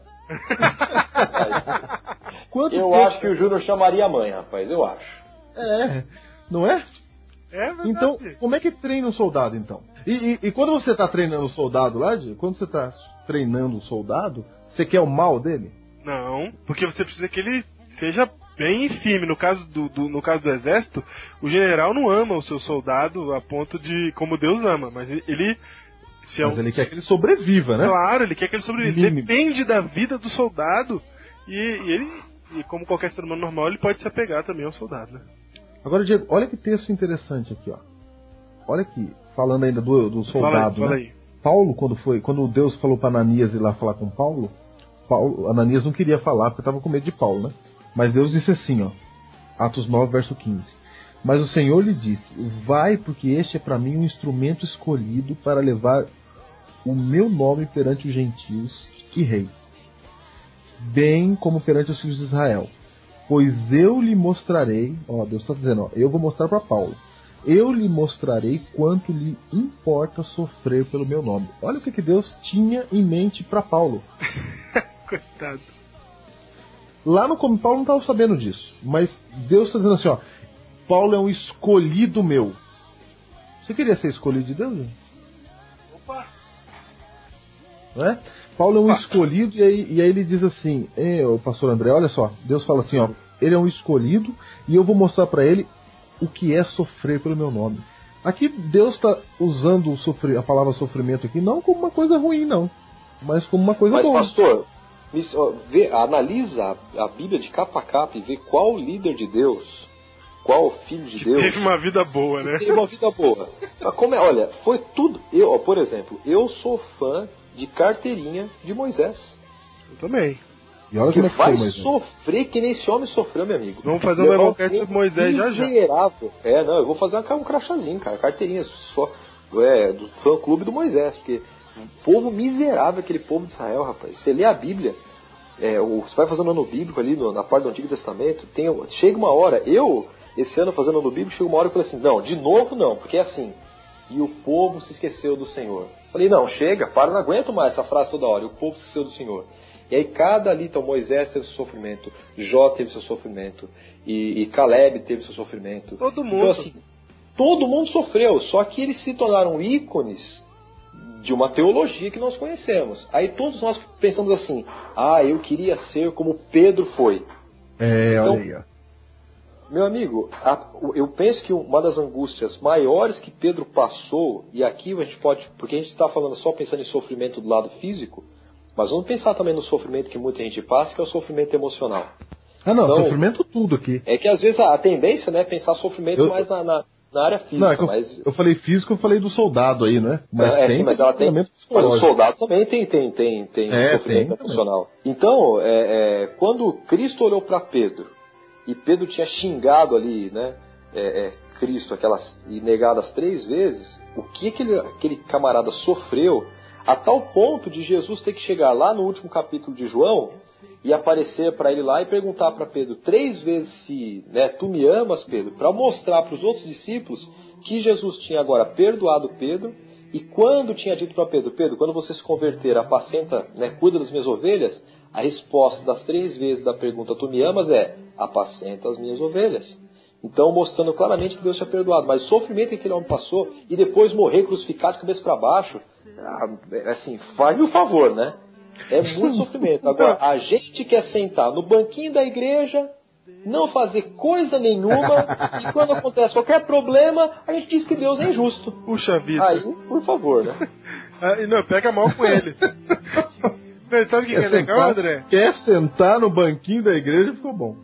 eu acho que o Júnior chamaria a mãe, rapaz, eu acho. Não é? É verdade. Então, como é que treina um soldado, então? E quando você está treinando o soldado lá, quando você está treinando o soldado, você quer o mal dele? Não, porque você precisa que ele seja bem firme. No caso no caso do exército, o general não ama o seu soldado a ponto de como Deus ama, mas ele... Mas ele quer que ele sobreviva, né? Claro, ele quer que ele sobreviva. Depende da vida do soldado e como qualquer ser humano normal, ele pode se apegar também ao soldado, né? Agora, Diego, olha que texto interessante aqui, ó. Olha aqui, falando ainda do soldado, fala né? aí. Paulo, quando Deus falou para Ananias ir lá falar com Paulo, Ananias não queria falar porque estava com medo de Paulo, né? Mas Deus disse assim, ó, Atos 9, verso 15. Mas o Senhor lhe disse, vai, porque este é para mim um instrumento escolhido para levar o meu nome perante os gentios e reis, bem como perante os filhos de Israel. Pois eu lhe mostrarei, ó, Deus está dizendo, ó, eu vou mostrar para Paulo, eu lhe mostrarei quanto lhe importa sofrer pelo meu nome. Olha o que Deus tinha em mente para Paulo. Coitado. Lá no como Paulo não estava sabendo disso, mas Deus está dizendo assim, ó, Paulo é um escolhido meu. Você queria ser escolhido de Deus? Opa! Não é? Paulo é um escolhido e aí ele diz assim, o pastor André, olha só, Deus fala assim, ó, ele é um escolhido e eu vou mostrar para ele o que é sofrer pelo meu nome. Aqui Deus está usando a palavra sofrimento aqui não como uma coisa ruim, não, mas como uma coisa boa. Mas pastor, analisa a Bíblia de capa a capa e vê qual líder de Deus, qual filho de Deus teve uma vida boa, né? Teve uma vida boa. Mas como olha, foi tudo. Por exemplo, eu sou fã de carteirinha de Moisés. Eu também. E olha que como é que vai foi, sofrer que nem esse homem sofreu, meu amigo. Vamos fazer um Biblecast sobre Moisés já. Miserável. Eu vou fazer um crachazinho, cara. Carteirinha só do fã clube do Moisés, porque o povo miserável, aquele povo de Israel, rapaz. Você lê a Bíblia, você vai fazendo ano bíblico ali na parte do Antigo Testamento, chega uma hora, esse ano fazendo ano bíblico, chega uma hora que eu falei assim, não, de novo não, porque é assim, e o povo se esqueceu do Senhor. Falei, não, chega, não aguento mais essa frase toda hora, e o povo se esqueceu do Senhor. E aí então Moisés teve seu sofrimento, Jó teve seu sofrimento, e Caleb teve seu sofrimento. Todo mundo. Então assim, todo mundo sofreu, só que eles se tornaram ícones de uma teologia que nós conhecemos. Aí todos nós pensamos assim, eu queria ser como Pedro foi. Então, olha aí, ó. Meu amigo, eu penso que uma das angústias maiores que Pedro passou, e aqui a gente pode, porque a gente está falando só pensando em sofrimento do lado físico, mas vamos pensar também no sofrimento que muita gente passa, que é o sofrimento emocional. Não, então, sofrimento tudo aqui. É que às vezes a tendência, né, é pensar sofrimento mais na área física. Não, eu falei físico, eu falei do soldado aí, né? Mas sim, mas ela tem. Mas o soldado também tem sofrimento emocional. Então, quando Cristo olhou para Pedro, e Pedro tinha xingado ali, né, Cristo, e negado as 3 vezes, o que aquele camarada sofreu, a tal ponto de Jesus ter que chegar lá no último capítulo de João e aparecer para ele lá e perguntar para Pedro 3 vezes se, né, tu me amas, Pedro, para mostrar para os outros discípulos que Jesus tinha agora perdoado Pedro, e quando tinha dito para Pedro, quando você se converter, apacenta, né, cuida das minhas ovelhas, a resposta das 3 vezes da pergunta tu me amas é, apacenta as minhas ovelhas. Então, mostrando claramente que Deus tinha perdoado. Mas o sofrimento que aquele homem passou, e depois morrer crucificado de cabeça para baixo, assim, faz-me o favor, né? É muito sofrimento. Agora, a gente quer sentar no banquinho da igreja, não fazer coisa nenhuma, e quando acontece qualquer problema, a gente diz que Deus é injusto. Puxa vida. Aí, por favor, né? Não, pega mal com ele. Sabe o que é legal, André? Quer sentar no banquinho da igreja, ficou bom.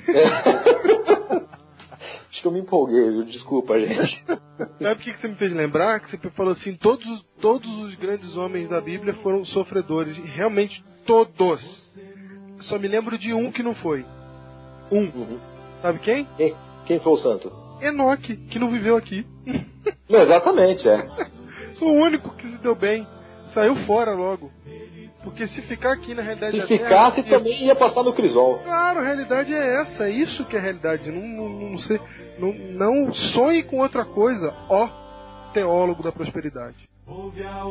Acho que eu me empolguei, viu? Desculpa, gente. Sabe o que você me fez lembrar? Que você falou assim, todos os grandes homens da Bíblia foram sofredores. E realmente todos. Só me lembro de um que não foi. Uhum. Sabe quem? Quem foi o santo? Enoque, que não viveu aqui. Não, exatamente, O único que se deu bem. Saiu fora logo. Porque se ficar aqui na realidade... Se ficasse, também ia passar no crisol. Claro, a realidade é essa. É isso que é a realidade. Não sonhe com outra coisa. Ó, teólogo da prosperidade. Ouve a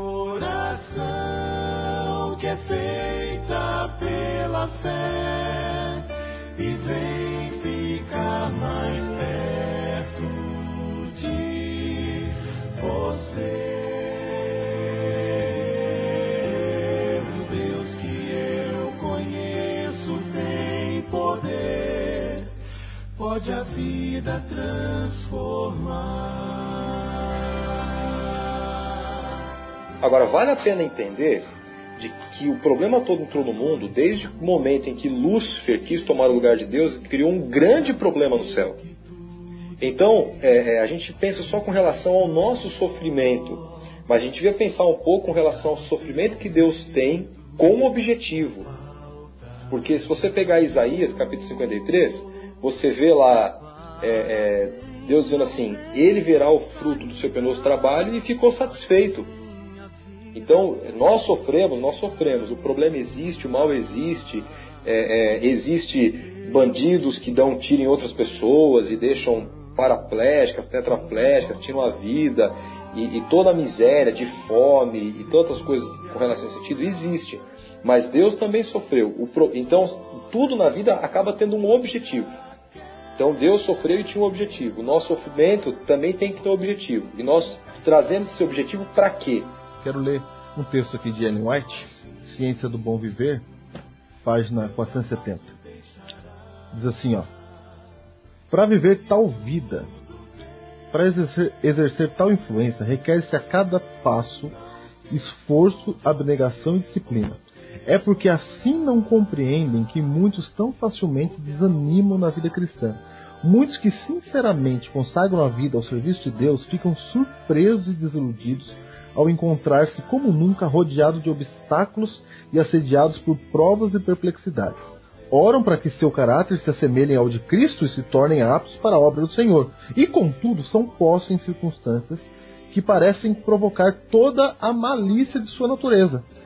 oração que é feita pela fé e vem ficar mais perto de você. Pode a vida transformar. Agora, vale a pena entender de que o problema todo entrou no mundo desde o momento em que Lúcifer quis tomar o lugar de Deus e criou um grande problema no céu. Então, a gente pensa só com relação ao nosso sofrimento, mas a gente devia pensar um pouco com relação ao sofrimento que Deus tem com um objetivo. Porque se você pegar Isaías, capítulo 53... você vê lá Deus dizendo assim, ele verá o fruto do seu penoso trabalho e ficou satisfeito. Então, nós sofremos, o problema existe, o mal existe, existe bandidos que dão tiro em outras pessoas e deixam paraplégicas, tetraplégicas, tiram a vida, e toda a miséria de fome e tantas coisas com relação a esse sentido existe. Mas Deus também sofreu. Então, tudo na vida acaba tendo um objetivo. Então Deus sofreu e tinha um objetivo. O nosso sofrimento também tem que ter um objetivo. E nós trazemos esse objetivo para quê? Quero ler um texto aqui de Ellen White, Ciência do Bom Viver, página 470. Diz assim, para viver tal vida, para exercer tal influência, requer-se a cada passo esforço, abnegação e disciplina. É porque assim não compreendem que muitos tão facilmente desanimam na vida cristã. Muitos que sinceramente consagram a vida ao serviço de Deus ficam surpresos e desiludidos ao encontrar-se como nunca rodeados de obstáculos e assediados por provas e perplexidades. Oram para que seu caráter se assemelhe ao de Cristo e se tornem aptos para a obra do Senhor. E contudo são postos em circunstâncias que parecem provocar toda a malícia de sua natureza.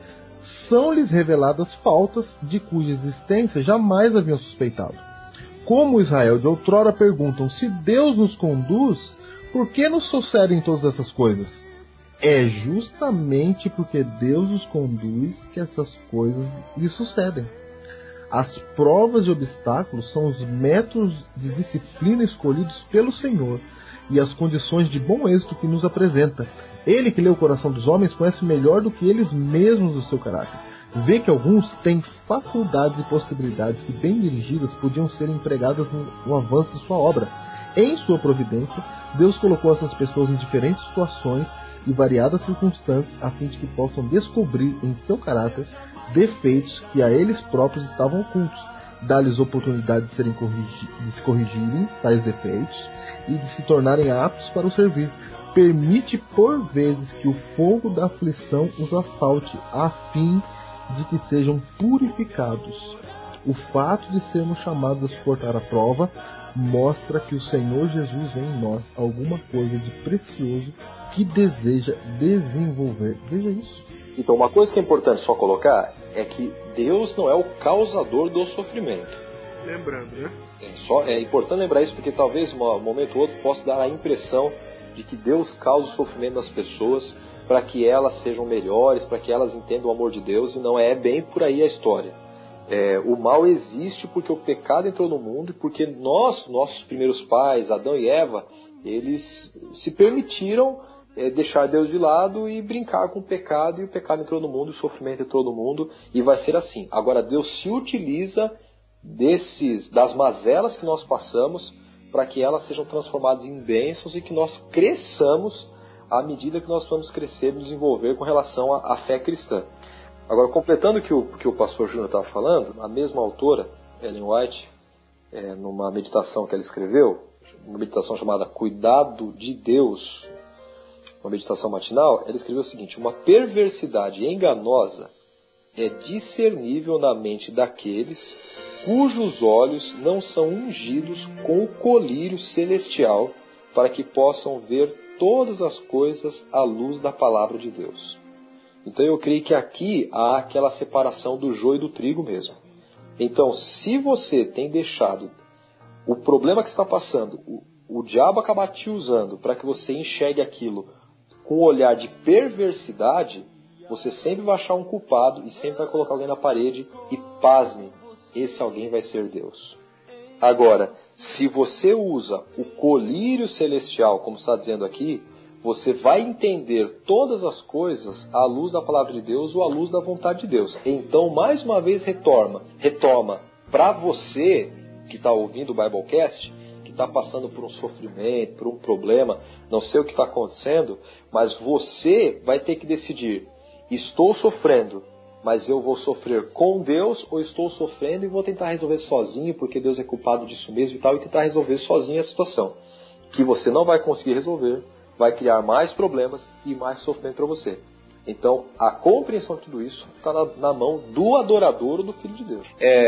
são-lhes reveladas faltas de cuja existência jamais haviam suspeitado. Como Israel de outrora perguntam, se Deus nos conduz, por que nos sucedem todas essas coisas? É justamente porque Deus os conduz que essas coisas lhes sucedem. As provas e obstáculos são os métodos de disciplina escolhidos pelo Senhor e as condições de bom êxito que nos apresenta. Ele que lê o coração dos homens conhece melhor do que eles mesmos o seu caráter. Vê que alguns têm faculdades e possibilidades que, bem dirigidas, podiam ser empregadas no avanço de sua obra. Em sua providência, Deus colocou essas pessoas em diferentes situações e variadas circunstâncias a fim de que possam descobrir em seu caráter defeitos que a eles próprios estavam ocultos, dá-lhes oportunidade de se corrigirem tais defeitos e de se tornarem aptos para o servir. Permite por vezes que o fogo da aflição os assalte, a fim de que sejam purificados. O fato de sermos chamados a suportar a prova mostra que o Senhor Jesus vê em nós alguma coisa de precioso que deseja desenvolver. Veja isso. Então, uma coisa que é importante só colocar é que Deus não é o causador do sofrimento. Lembrando, né? É importante lembrar isso, porque talvez um momento ou outro possa dar a impressão de que Deus causa o sofrimento das pessoas para que elas sejam melhores, para que elas entendam o amor de Deus, e não é bem por aí a história. O mal existe porque o pecado entrou no mundo e porque nossos primeiros pais, Adão e Eva, eles se permitiram deixar Deus de lado e brincar com o pecado, e o pecado entrou no mundo, o sofrimento entrou no mundo, e vai ser assim. Agora, Deus se utiliza das mazelas que nós passamos para que elas sejam transformadas em bênçãos e que nós cresçamos à medida que nós vamos crescer e desenvolver com relação à fé cristã. Agora, completando o que o pastor Júnior estava falando, a mesma autora, Ellen White, numa meditação que ela escreveu, uma meditação chamada Cuidado de Deus, uma meditação matinal, ela escreveu o seguinte: uma perversidade enganosa é discernível na mente daqueles cujos olhos não são ungidos com o colírio celestial para que possam ver todas as coisas à luz da palavra de Deus. Então eu creio que aqui há aquela separação do joio e do trigo mesmo. Então, se você tem deixado o problema que está passando, o diabo acabar te usando para que você enxergue aquilo com um olhar de perversidade, você sempre vai achar um culpado e sempre vai colocar alguém na parede e, pasme, esse alguém vai ser Deus. Agora, se você usa o colírio celestial, como está dizendo aqui, você vai entender todas as coisas à luz da palavra de Deus ou à luz da vontade de Deus. Então, mais uma vez, retoma para você que está ouvindo o Biblecast, que está passando por um sofrimento, por um problema, não sei o que está acontecendo, mas você vai ter que decidir: estou sofrendo, mas eu vou sofrer com Deus, ou estou sofrendo e vou tentar resolver sozinho, porque Deus é culpado disso mesmo e tal, e tentar resolver sozinho a situação, que você não vai conseguir resolver, vai criar mais problemas e mais sofrimento para você. Então, a compreensão de tudo isso está na mão do adorador ou do Filho de Deus.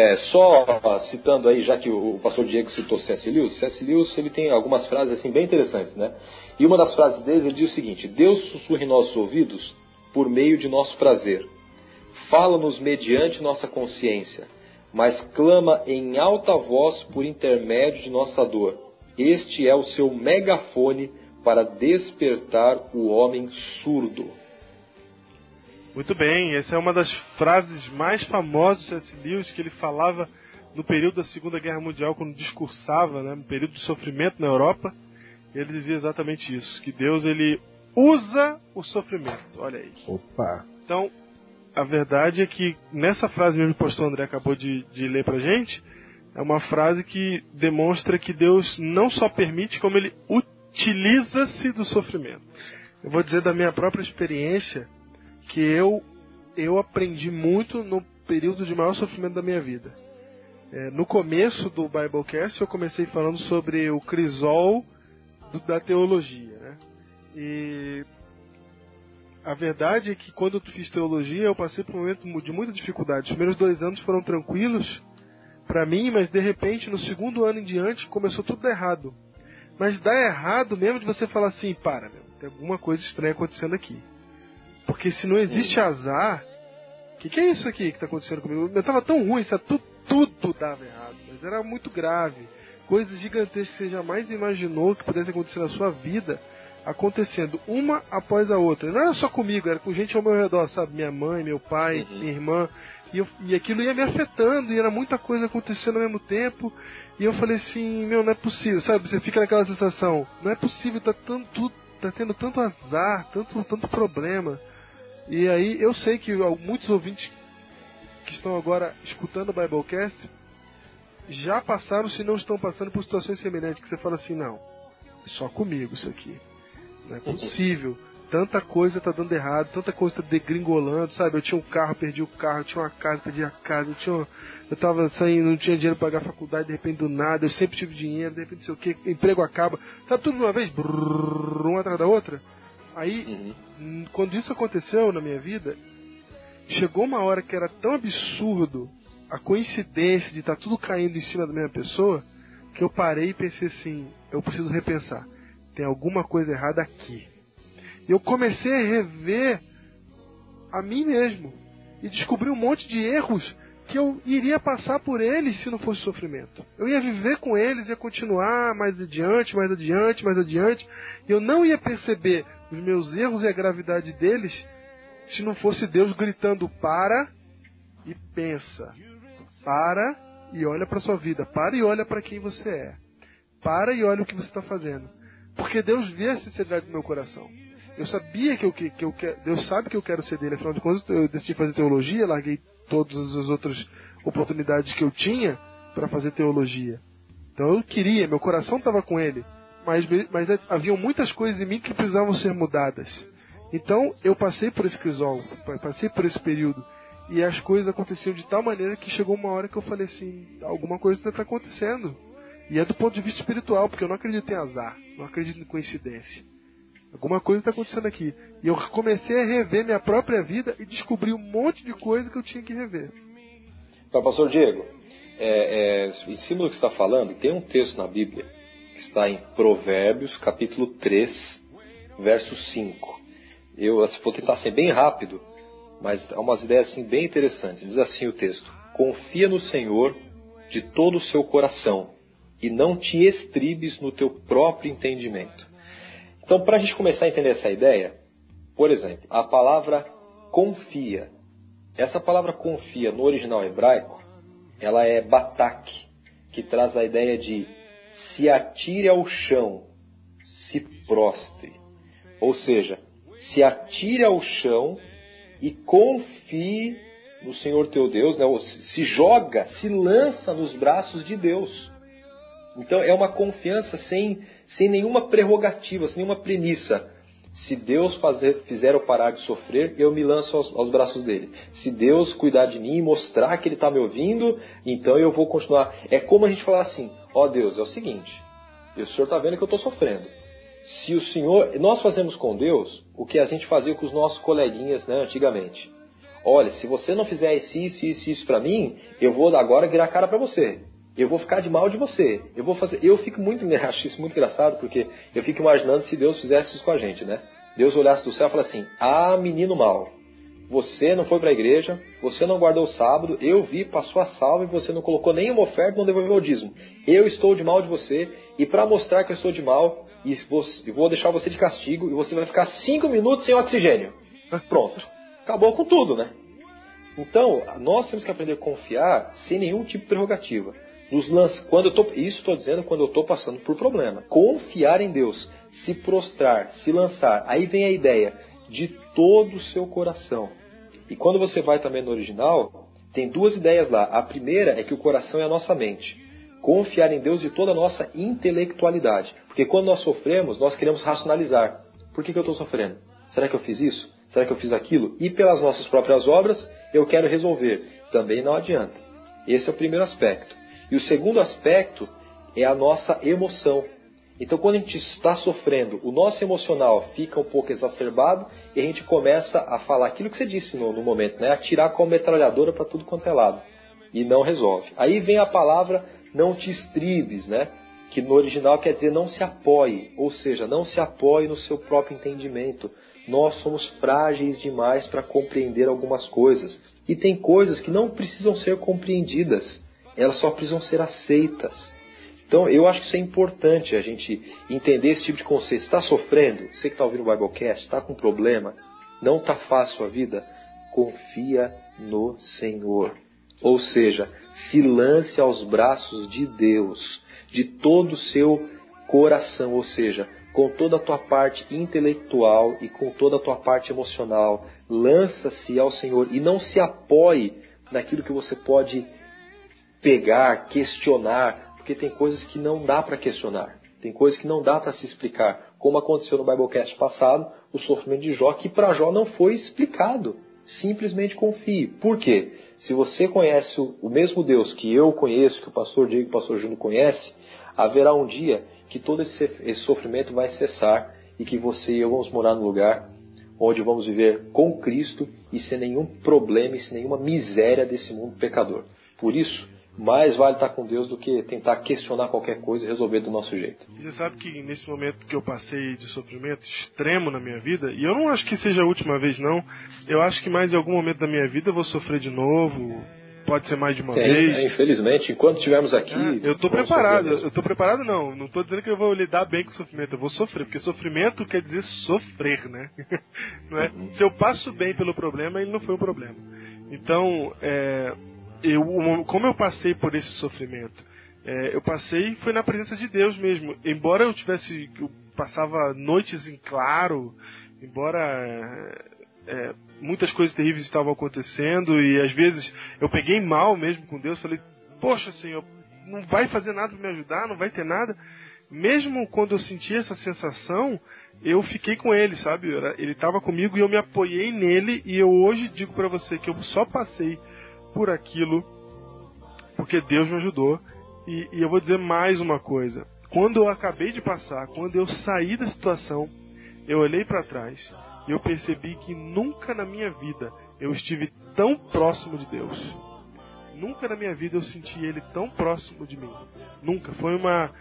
Só citando aí, já que o pastor Diego citou C.S. Lewis, ele tem algumas frases assim, bem interessantes, né? E uma das frases dele, ele diz o seguinte: Deus sussurra em nossos ouvidos por meio de nosso prazer. Fala-nos mediante nossa consciência, mas clama em alta voz por intermédio de nossa dor. Este é o seu megafone para despertar o homem surdo. Muito bem, essa é uma das frases mais famosas de C.S. Lewis, que ele falava no período da Segunda Guerra Mundial, quando discursava, né, no período de sofrimento na Europa. Ele dizia exatamente isso, que Deus ele usa o sofrimento. Olha aí. Opa! Então, a verdade é que nessa frase mesmo que o pastor André acabou de ler pra gente, é uma frase que demonstra que Deus não só permite, como ele utiliza-se do sofrimento. Eu vou dizer da minha própria experiência que eu aprendi muito no período de maior sofrimento da minha vida. No começo do Biblecast eu comecei falando sobre o crisol da teologia, né? E a verdade é que quando eu fiz teologia eu passei por um momento de muita dificuldade. Os primeiros 2 anos foram tranquilos para mim, mas de repente no segundo ano em diante começou tudo errado. Mas dá errado mesmo de você falar assim: tem alguma coisa estranha acontecendo aqui. Porque se não existe azar, que é isso aqui que está acontecendo comigo? Eu estava tão ruim, sabe? Tudo dava errado, mas era muito grave. Coisas gigantescas que você jamais imaginou que pudesse acontecer na sua vida, acontecendo uma após a outra. Não era só comigo, era com gente ao meu redor, sabe? Minha mãe, meu pai, minha irmã. E aquilo ia me afetando, e era muita coisa acontecendo ao mesmo tempo. E eu falei assim, não é possível, sabe? Você fica naquela sensação, não é possível, tá tendo tanto azar, tanto problema. E aí eu sei que muitos ouvintes que estão agora escutando o Biblecast já passaram, se não estão passando por situações semelhantes, que você fala assim, não, é só comigo isso aqui. Não é possível. Tanta coisa tá dando errado, tanta coisa tá degringolando, sabe? Eu tinha um carro, perdi o carro, eu tinha uma casa, perdi a casa, eu tava saindo, não tinha dinheiro pra pagar a faculdade, de repente do nada, eu sempre tive dinheiro, de repente não sei o que, emprego acaba, sabe, tudo de uma vez, uma atrás da outra. Aí, quando isso aconteceu na minha vida, chegou uma hora que era tão absurdo a coincidência de estar tudo caindo em cima da mesma pessoa, que eu parei e pensei assim, eu preciso repensar, tem alguma coisa errada aqui. E eu comecei a rever a mim mesmo e descobri um monte de erros que eu iria passar por eles se não fosse sofrimento. Eu ia viver com eles, ia continuar mais adiante, e eu não ia perceber os meus erros e a gravidade deles se não fosse Deus gritando, para e pensa. Para e olha para sua vida. Para e olha para quem você é. Para e olha o que você está fazendo. Porque Deus vê a sinceridade do meu coração. Eu sabia Deus sabe que eu quero ser dele. Afinal de contas, eu decidi fazer teologia, larguei todas as outras oportunidades que eu tinha para fazer teologia. Então eu queria, meu coração estava com ele. Mas haviam muitas coisas em mim que precisavam ser mudadas. Então eu passei por esse crisol, passei por esse período. E as coisas aconteciam de tal maneira que chegou uma hora que eu falei assim, alguma coisa está acontecendo. E é do ponto de vista espiritual, porque eu não acredito em azar, não acredito em coincidência. Alguma coisa está acontecendo aqui. E eu comecei a rever minha própria vida e descobri um monte de coisa que eu tinha que rever. Pastor Diego, em cima do que você está falando, tem um texto na Bíblia que está em Provérbios, capítulo 3, verso 5. Eu vou tentar ser bem rápido, mas há umas ideias assim, bem interessantes. Diz assim o texto: confia no Senhor de todo o seu coração e não te estribes no teu próprio entendimento. Então, para a gente começar a entender essa ideia, por exemplo, a palavra confia. Essa palavra confia no original hebraico, ela é batak, que traz a ideia de se atire ao chão, se prostre. Ou seja, se atire ao chão e confie no Senhor teu Deus, né? Ou se joga, se lança nos braços de Deus. Então é uma confiança sem nenhuma prerrogativa, sem nenhuma premissa. Se Deus fizer eu parar de sofrer, eu me lanço aos braços dele. Se Deus cuidar de mim e mostrar que ele está me ouvindo, então eu vou continuar. É como a gente falar assim, ó Deus, é o seguinte, o Senhor está vendo que eu estou sofrendo. Se o Senhor, nós fazemos com Deus o que a gente fazia com os nossos coleguinhas, né, antigamente. Olha, se você não fizer isso para mim, eu vou agora virar a cara para você. Eu vou ficar de mal de você. Eu fico acho isso muito engraçado, porque eu fico imaginando se Deus fizesse isso com a gente, né? Deus olhasse do céu e falasse assim, menino mau, você não foi para a igreja, você não guardou o sábado, eu vi, passou a salva e você não colocou nenhuma oferta, não devolveu o dízimo. Eu estou de mal de você, e para mostrar que eu estou de mal, eu vou deixar você de castigo e você vai ficar 5 minutos sem oxigênio. Pronto. Acabou com tudo, né? Então, nós temos que aprender a confiar sem nenhum tipo de prerrogativa. Isso estou dizendo quando eu estou passando por problema. Confiar em Deus, se prostrar, se lançar. Aí vem a ideia de todo o seu coração. E quando você vai também no original, tem 2 ideias lá. A primeira é que o coração é a nossa mente. Confiar em Deus de toda a nossa intelectualidade. Porque quando nós sofremos, nós queremos racionalizar. Por que eu estou sofrendo? Será que eu fiz isso? Será que eu fiz aquilo? E pelas nossas próprias obras, eu quero resolver. Também não adianta. Esse é o primeiro aspecto. E o segundo aspecto é a nossa emoção. Então, quando a gente está sofrendo, o nosso emocional fica um pouco exacerbado e a gente começa a falar aquilo que você disse no momento, né? Atirar com a metralhadora para tudo quanto é lado. E não resolve. Aí vem a palavra não te estribes, né? Que no original quer dizer não se apoie. Ou seja, não se apoie no seu próprio entendimento. Nós somos frágeis demais para compreender algumas coisas. E tem coisas que não precisam ser compreendidas, elas só precisam ser aceitas. Então eu acho que isso é importante, a gente entender esse tipo de conceito. Está sofrendo? Você que está ouvindo o Biblecast, está com problema? Não está fácil a vida? Confia no Senhor. Ou seja, se lance aos braços de Deus, de todo o seu coração, ou seja, com toda a tua parte intelectual e com toda a tua parte emocional. Lança-se ao Senhor e não se apoie naquilo que você pode pegar, questionar, porque tem coisas que não dá para questionar, tem coisas que não dá para se explicar, como aconteceu no Biblecast passado, o sofrimento de Jó, que para Jó não foi explicado. Simplesmente confie. Por quê? Se você conhece o mesmo Deus que eu conheço, que o pastor Diego e o pastor Júnior conhecem, haverá um dia que todo esse sofrimento vai cessar e que você e eu vamos morar num lugar onde vamos viver com Cristo e sem nenhum problema e sem nenhuma miséria desse mundo pecador. Por isso, mais vale estar com Deus do que tentar questionar qualquer coisa e resolver do nosso jeito. E você sabe que nesse momento que eu passei de sofrimento extremo na minha vida, e eu não acho que seja a última vez não, eu acho que mais em algum momento da minha vida eu vou sofrer de novo, pode ser mais de uma vez. Infelizmente, enquanto estivermos aqui... eu estou preparado, não estou dizendo que eu vou lidar bem com o sofrimento, eu vou sofrer, porque sofrimento quer dizer sofrer, né? Não é? Se eu passo bem pelo problema, ele não foi um problema. Então, como eu passei por esse sofrimento, eu passei foi na presença de Deus mesmo. Embora eu passava noites em claro, embora muitas coisas terríveis estavam acontecendo e às vezes eu peguei mal mesmo com Deus, falei, poxa Senhor, não vai fazer nada para me ajudar, não vai ter nada. Mesmo quando eu senti essa sensação, eu fiquei com ele, sabe? Ele estava comigo e eu me apoiei nele, e eu hoje digo para você que eu só passei por aquilo porque Deus me ajudou. E eu vou dizer mais uma coisa: quando eu acabei de passar, quando eu saí da situação, eu olhei para trás e eu percebi que nunca na minha vida eu estive tão próximo de Deus. Nunca na minha vida eu senti Ele tão próximo de mim. Nunca. Foi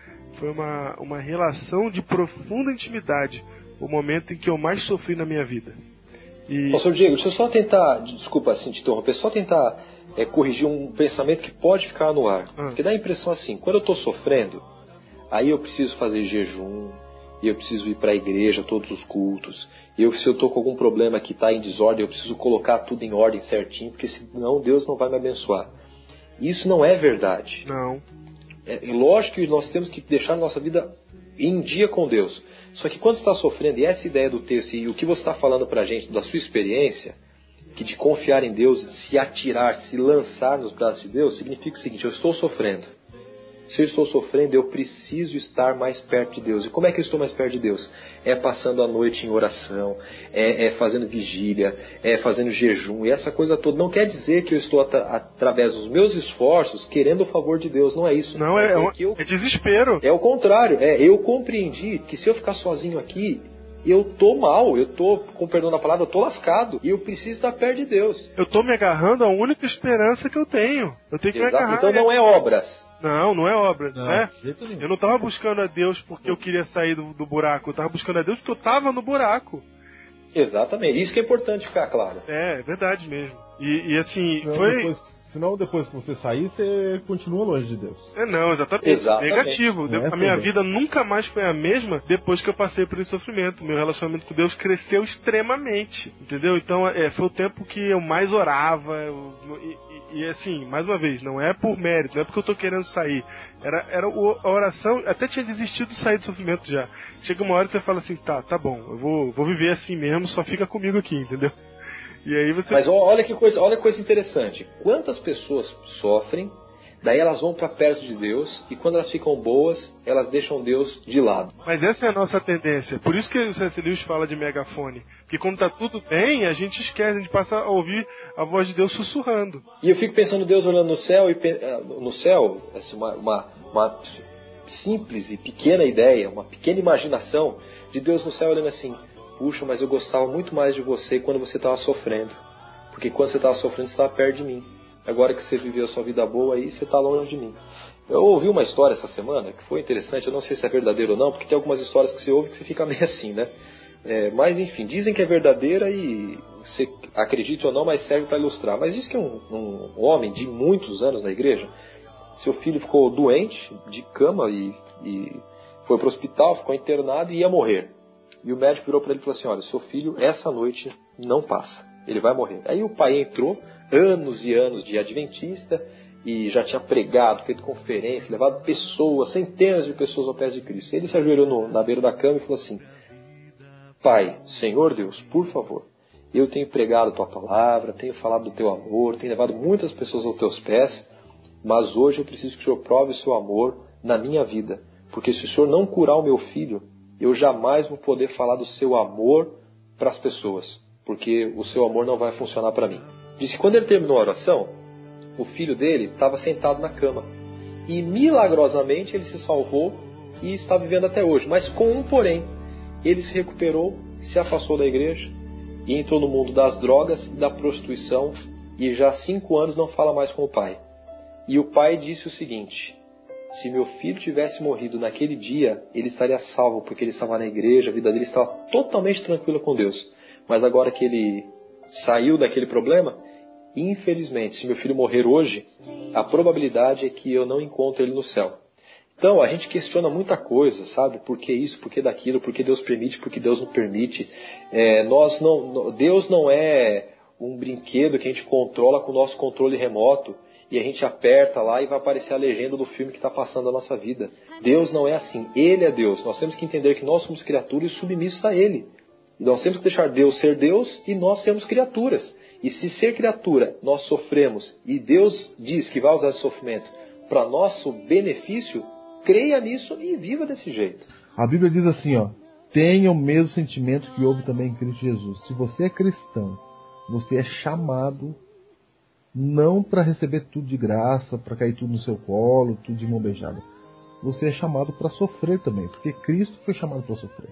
uma relação de profunda intimidade, o momento em que eu mais sofri na minha vida. Pastor Diego, deixa eu só tentar, desculpa assim te interromper, só tentar corrigir um pensamento que pode ficar no ar. Porque dá a impressão assim, quando eu estou sofrendo, aí eu preciso fazer jejum, e eu preciso ir para a igreja, todos os cultos, se eu estou com algum problema que está em desordem, eu preciso colocar tudo em ordem certinho, porque senão Deus não vai me abençoar. Isso não é verdade. Não. É lógico que nós temos que deixar a nossa vida em dia com Deus. Só que quando você está sofrendo, e essa ideia do texto, e o que você está falando para a gente da sua experiência, que de confiar em Deus, se atirar, se lançar nos braços de Deus, significa o seguinte: eu estou sofrendo. Se eu estou sofrendo, eu preciso estar mais perto de Deus. E como é que eu estou mais perto de Deus? É passando a noite em oração, fazendo vigília, fazendo jejum, e essa coisa toda. Não quer dizer que eu estou, através dos meus esforços, querendo o favor de Deus. Não é isso. Não, é desespero. É o contrário. Eu compreendi que se eu ficar sozinho aqui, eu tô mal, eu tô, com perdão da palavra, eu tô lascado. E eu preciso estar perto de Deus. Eu tô me agarrando à única esperança que eu tenho. Eu tenho que me agarrar. Então não é obras. Não é obra, não, né? Eu não estava buscando a Deus porque eu queria sair do buraco. Eu estava buscando a Deus porque eu estava no buraco. Exatamente. Isso que é importante ficar claro. É verdade mesmo. E assim, senão depois que você sair, você continua longe de Deus. Não, exatamente. Negativo. A minha vida nunca mais foi a mesma depois que eu passei por esse sofrimento. Meu relacionamento com Deus cresceu extremamente. Entendeu? Então, foi o tempo que eu mais orava. E assim, mais uma vez, não é por mérito, não é porque eu tô querendo sair. A oração, até tinha desistido de sair do sofrimento já. Chega uma hora que você fala assim, tá bom, eu vou viver assim mesmo, só fica comigo aqui, entendeu? E aí você... Mas olha que coisa interessante. Quantas pessoas sofrem, daí elas vão para perto de Deus, e quando elas ficam boas, elas deixam Deus de lado. Mas essa é a nossa tendência. Por isso que o C.S. Lewis fala de megafone. Porque quando tá tudo bem, a gente esquece, a gente passa a ouvir a voz de Deus sussurrando. E eu fico pensando Deus olhando no céu, assim, uma simples e pequena ideia, uma pequena imaginação de Deus no céu olhando assim: puxa, mas eu gostava muito mais de você quando você estava sofrendo. Porque quando você estava sofrendo, você estava perto de mim. Agora que você viveu a sua vida boa aí, você está longe de mim. Eu ouvi uma história essa semana que foi interessante, eu não sei se é verdadeiro ou não, porque tem algumas histórias que você ouve que você fica meio assim, né? Mas enfim, dizem que é verdadeira e você acredite ou não, mas serve para ilustrar. Mas diz que um homem de muitos anos na igreja, seu filho ficou doente, de cama, e foi para o hospital, ficou internado e ia morrer. E o médico virou para ele e falou assim: olha, seu filho essa noite não passa, ele vai morrer. Aí o pai entrou, anos e anos de adventista, e já tinha pregado, feito conferência, levado pessoas, centenas de pessoas aos pés de Cristo. Ele se ajoelhou na beira da cama e falou assim: Pai, Senhor Deus, por favor, eu tenho pregado a tua palavra, tenho falado do teu amor, tenho levado muitas pessoas aos teus pés, mas hoje eu preciso que o Senhor prove o seu amor na minha vida, porque se o Senhor não curar o meu filho, eu jamais vou poder falar do seu amor para as pessoas, porque o seu amor não vai funcionar para mim. Diz que quando ele terminou a oração, o filho dele estava sentado na cama, e milagrosamente ele se salvou e está vivendo até hoje, mas com um porém: ele se recuperou, se afastou da igreja e entrou no mundo das drogas e da prostituição, e já há 5 anos não fala mais com o pai. E o pai disse o seguinte: se meu filho tivesse morrido naquele dia, ele estaria salvo, porque ele estava na igreja, a vida dele estava totalmente tranquila com Deus. Mas agora que ele saiu daquele problema, infelizmente, se meu filho morrer hoje, a probabilidade é que eu não encontre ele no céu. Então, a gente questiona muita coisa, sabe? Por que isso, por que daquilo, por que Deus permite, por que Deus não permite. Deus não é um brinquedo que a gente controla com o nosso controle remoto e a gente aperta lá e vai aparecer a legenda do filme que está passando na nossa vida. Deus não é assim. Ele é Deus. Nós temos que entender que nós somos criaturas submissas a Ele. E nós temos que deixar Deus ser Deus e nós sermos criaturas. E se ser criatura nós sofremos e Deus diz que vai usar esse sofrimento para nosso benefício, creia nisso e viva desse jeito. A Bíblia diz assim, ó: tenha o mesmo sentimento que houve também em Cristo Jesus. Se você é cristão, você é chamado não para receber tudo de graça, para cair tudo no seu colo, tudo de mão beijada. Você é chamado para sofrer também, porque Cristo foi chamado para sofrer.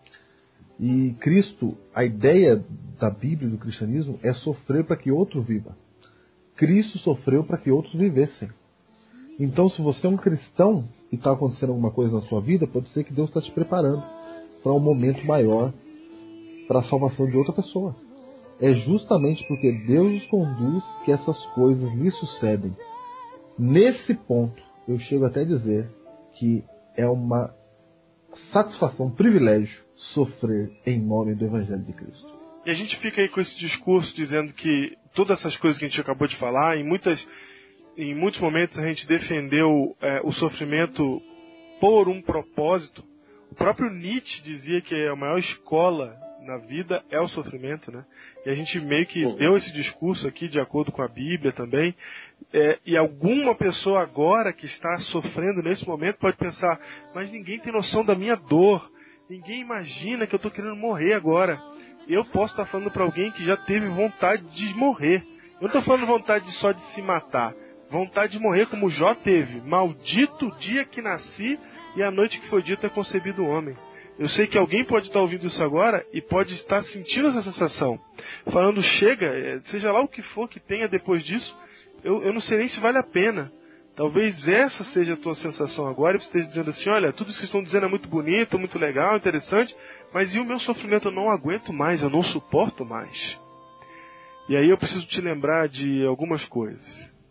E Cristo, a ideia da Bíblia, do cristianismo, é sofrer para que outro viva. Cristo sofreu para que outros vivessem. Então, se você é um cristão e está acontecendo alguma coisa na sua vida, pode ser que Deus está te preparando para um momento maior, para a salvação de outra pessoa. É justamente porque Deus os conduz que essas coisas lhe sucedem. Nesse ponto, eu chego até a dizer que é uma satisfação, um privilégio sofrer em nome do Evangelho de Cristo. E a gente fica aí com esse discurso dizendo que todas essas coisas que a gente acabou de falar, em muitos momentos a gente defendeu o sofrimento por um propósito. O próprio Nietzsche dizia que a maior escola na vida é o sofrimento, né? E a gente meio que deu esse discurso aqui de acordo com a Bíblia também. E alguma pessoa agora que está sofrendo nesse momento pode pensar: mas ninguém tem noção da minha dor, ninguém imagina que eu estou querendo morrer agora. Eu posso estar falando para alguém que já teve vontade de morrer. Eu não estou falando vontade só de se matar, vontade de morrer como Jó teve. Maldito o dia que nasci e a noite que foi dito é concebido o homem. Eu sei que alguém pode estar ouvindo isso agora e pode estar sentindo essa sensação, falando: chega, seja lá o que for que tenha depois disso, eu não sei nem se vale a pena. Talvez essa seja a tua sensação agora, e você esteja dizendo assim: olha, tudo isso que estão dizendo é muito bonito, muito legal, interessante, mas e o meu sofrimento? Eu não aguento mais, eu não suporto mais. E aí eu preciso te lembrar de algumas coisas.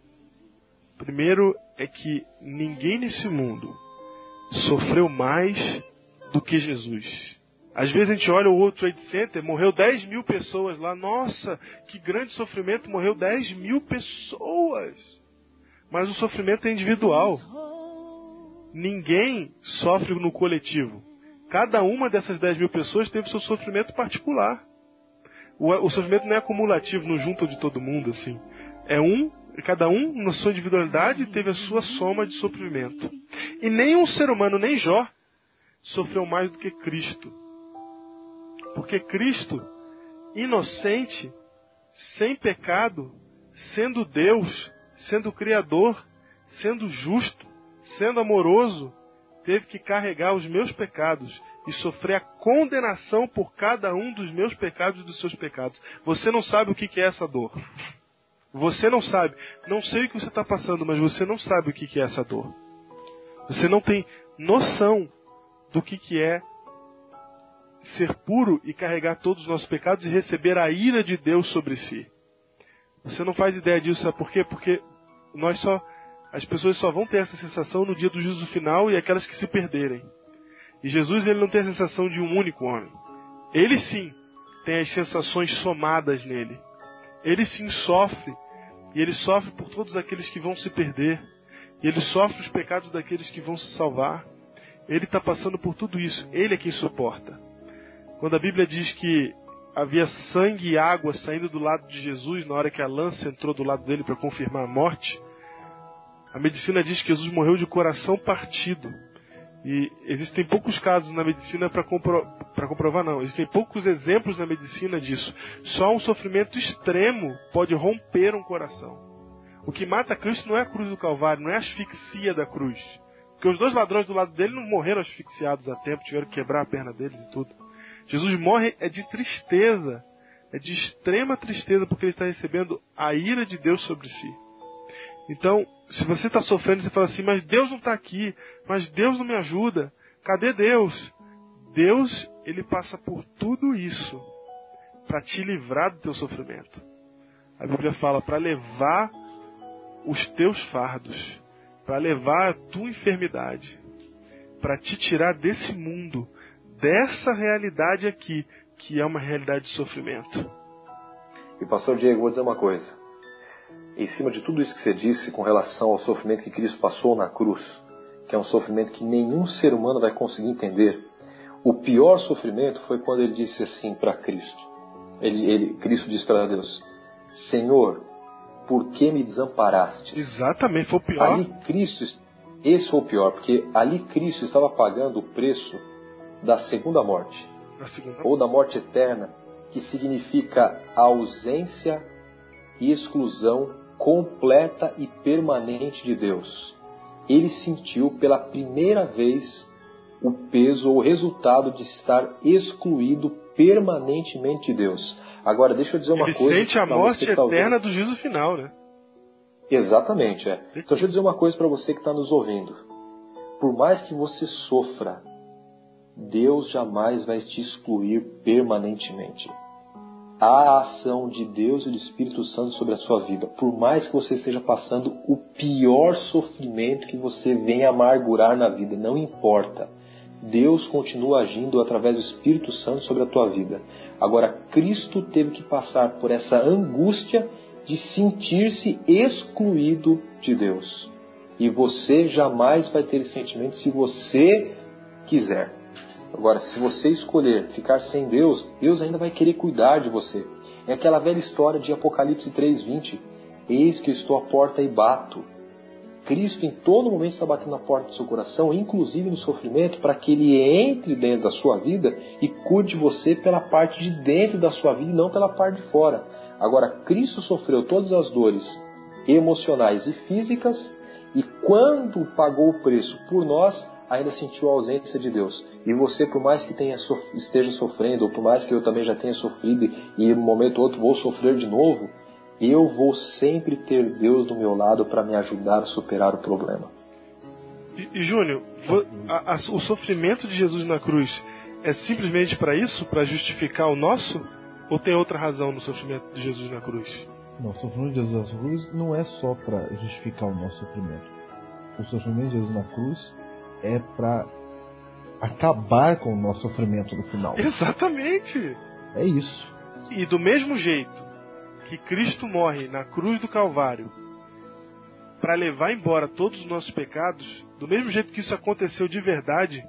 Primeiro é que ninguém nesse mundo sofreu mais do que Jesus. Às vezes a gente olha o World Trade Center, morreu 10 mil pessoas lá. Nossa, que grande sofrimento, morreu 10 mil pessoas. Mas o sofrimento é individual. Ninguém sofre no coletivo. Cada uma dessas 10 mil pessoas teve seu sofrimento particular. O sofrimento não é acumulativo, não junta de todo mundo assim. Cada um, na sua individualidade, teve a sua soma de sofrimento. E nenhum ser humano, nem Jó, sofreu mais do que Cristo. Porque Cristo, inocente, sem pecado, sendo Deus, sendo Criador, sendo justo, sendo amoroso, teve que carregar os meus pecados e sofrer a condenação por cada um dos meus pecados e dos seus pecados. Você não sabe o que é essa dor. Você não sabe. Não sei o que você está passando, mas você não sabe o que é essa dor. Você não tem noção do que é ser puro e carregar todos os nossos pecados e receber a ira de Deus sobre si. Você não faz ideia disso, sabe por quê? Porque as pessoas só vão ter essa sensação no dia do juízo final e aquelas que se perderem. E Jesus, ele não tem a sensação de um único homem. Ele sim tem as sensações somadas nele. Ele sim sofre, e ele sofre por todos aqueles que vão se perder. E ele sofre os pecados daqueles que vão se salvar. Ele está passando por tudo isso. Ele é quem suporta. Quando a Bíblia diz que havia sangue e água saindo do lado de Jesus na hora que a lança entrou do lado dele para confirmar a morte, a medicina diz que Jesus morreu de coração partido. E existem poucos casos na medicina para comprovar, não. Existem poucos exemplos na medicina disso. Só um sofrimento extremo pode romper um coração. O que mata Cristo não é a cruz do Calvário, não é a asfixia da cruz. Porque os 2 ladrões do lado dele não morreram asfixiados a tempo, tiveram que quebrar a perna deles e tudo. Jesus morre de tristeza, é de extrema tristeza, porque ele está recebendo a ira de Deus sobre si. Então, se você está sofrendo, você fala assim, mas Deus não está aqui, mas Deus não me ajuda, cadê Deus? Deus, ele passa por tudo isso para te livrar do teu sofrimento. A Bíblia fala para levar os teus fardos, para levar a tua enfermidade, para te tirar desse mundo, dessa realidade aqui, que é uma realidade de sofrimento. E pastor Diego, vou dizer uma coisa. Em cima de tudo isso que você disse com relação ao sofrimento que Cristo passou na cruz, que é um sofrimento que nenhum ser humano vai conseguir entender, o pior sofrimento foi quando ele disse assim para Cristo. Cristo disse para Deus, Senhor, por que me desamparaste? Exatamente, foi o pior. Esse foi o pior, porque ali Cristo estava pagando o preço da segunda morte, ou da morte eterna, que significa ausência e exclusão completa e permanente de Deus. Ele sentiu pela primeira vez o peso ou o resultado de estar excluído permanentemente de Deus. Agora, deixa eu dizer uma coisa. Ele sente a morte eterna do juízo final, né? Exatamente, é. Então, deixa eu dizer uma coisa para você que está nos ouvindo. Por mais que você sofra, Deus jamais vai te excluir permanentemente. Há a ação de Deus e do Espírito Santo sobre a sua vida. Por mais que você esteja passando o pior sofrimento que você venha amargurar na vida, não importa. Deus continua agindo através do Espírito Santo sobre a tua vida. Agora, Cristo teve que passar por essa angústia de sentir-se excluído de Deus. E você jamais vai ter esse sentimento se você quiser. Agora, se você escolher ficar sem Deus, Deus ainda vai querer cuidar de você. É aquela velha história de Apocalipse 3:20. Eis que eu estou à porta e bato. Cristo em todo momento está batendo na porta do seu coração, inclusive no sofrimento, para que Ele entre dentro da sua vida e cuide de você pela parte de dentro da sua vida e não pela parte de fora. Agora, Cristo sofreu todas as dores emocionais e físicas e quando pagou o preço por nós, ainda sentiu a ausência de Deus. E você, por mais que esteja sofrendo, ou por mais que eu também já tenha sofrido e em um momento ou outro vou sofrer de novo, eu vou sempre ter Deus do meu lado para me ajudar a superar o problema. E Júnior, o sofrimento de Jesus na cruz é simplesmente para isso? Para justificar o nosso? Ou tem outra razão no sofrimento de Jesus na cruz? Não, o sofrimento de Jesus na cruz não é só para justificar o nosso sofrimento. O sofrimento de Jesus na cruz é para acabar com o nosso sofrimento no final. Exatamente! É isso. E do mesmo jeito que Cristo morre na cruz do Calvário para levar embora todos os nossos pecados, do mesmo jeito que isso aconteceu de verdade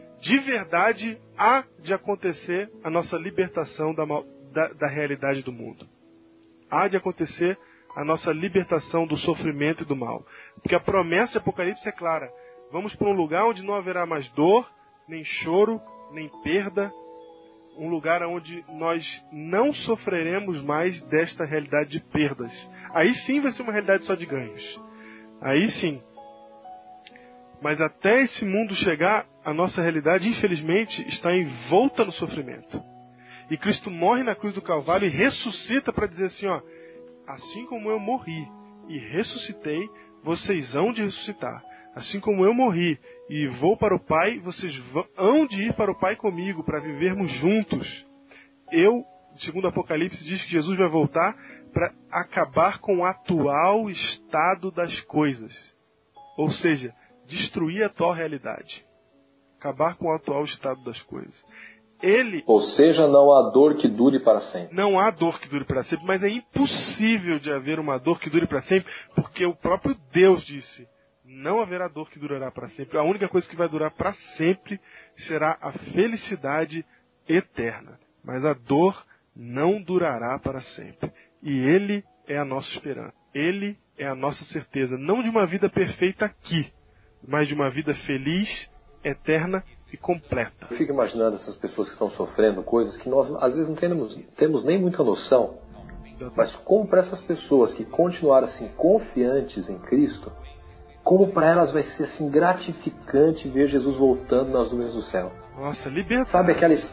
há de acontecer a nossa libertação da realidade do mundo. Há de acontecer a nossa libertação do sofrimento e do mal. Porque a promessa de Apocalipse é clara. Vamos para um lugar onde não haverá mais dor, nem choro, nem perda. Um lugar onde nós não sofreremos mais desta realidade de perdas. Aí sim vai ser uma realidade só de ganhos. Aí sim. Mas até esse mundo chegar, a nossa realidade, infelizmente, está envolta no sofrimento. E Cristo morre na cruz do Calvário e ressuscita para dizer assim, ó, assim como eu morri e ressuscitei, vocês hão de ressuscitar. assim como eu morri e vou para o Pai, vocês hão de ir para o Pai comigo, para vivermos juntos. Segundo Apocalipse, diz que Jesus vai voltar para acabar com o atual estado das coisas. Ou seja, destruir a atual realidade. Acabar com o atual estado das coisas. Ou seja, não há dor que dure para sempre. Não há dor que dure para sempre, mas é impossível de haver uma dor que dure para sempre, porque o próprio Deus disse, não haverá dor que durará para sempre. A única coisa que vai durar para sempre será a felicidade eterna. Mas a dor não durará para sempre. E Ele é a nossa esperança. Ele é a nossa certeza, não de uma vida perfeita aqui, mas de uma vida feliz, eterna e completa. Eu fico imaginando essas pessoas que estão sofrendo coisas que nós às vezes não temos nem muita noção. Mas como para essas pessoas que continuaram assim confiantes em Cristo, como para elas vai ser assim gratificante ver Jesus voltando nas nuvens do céu. Nossa, liberta. Sabe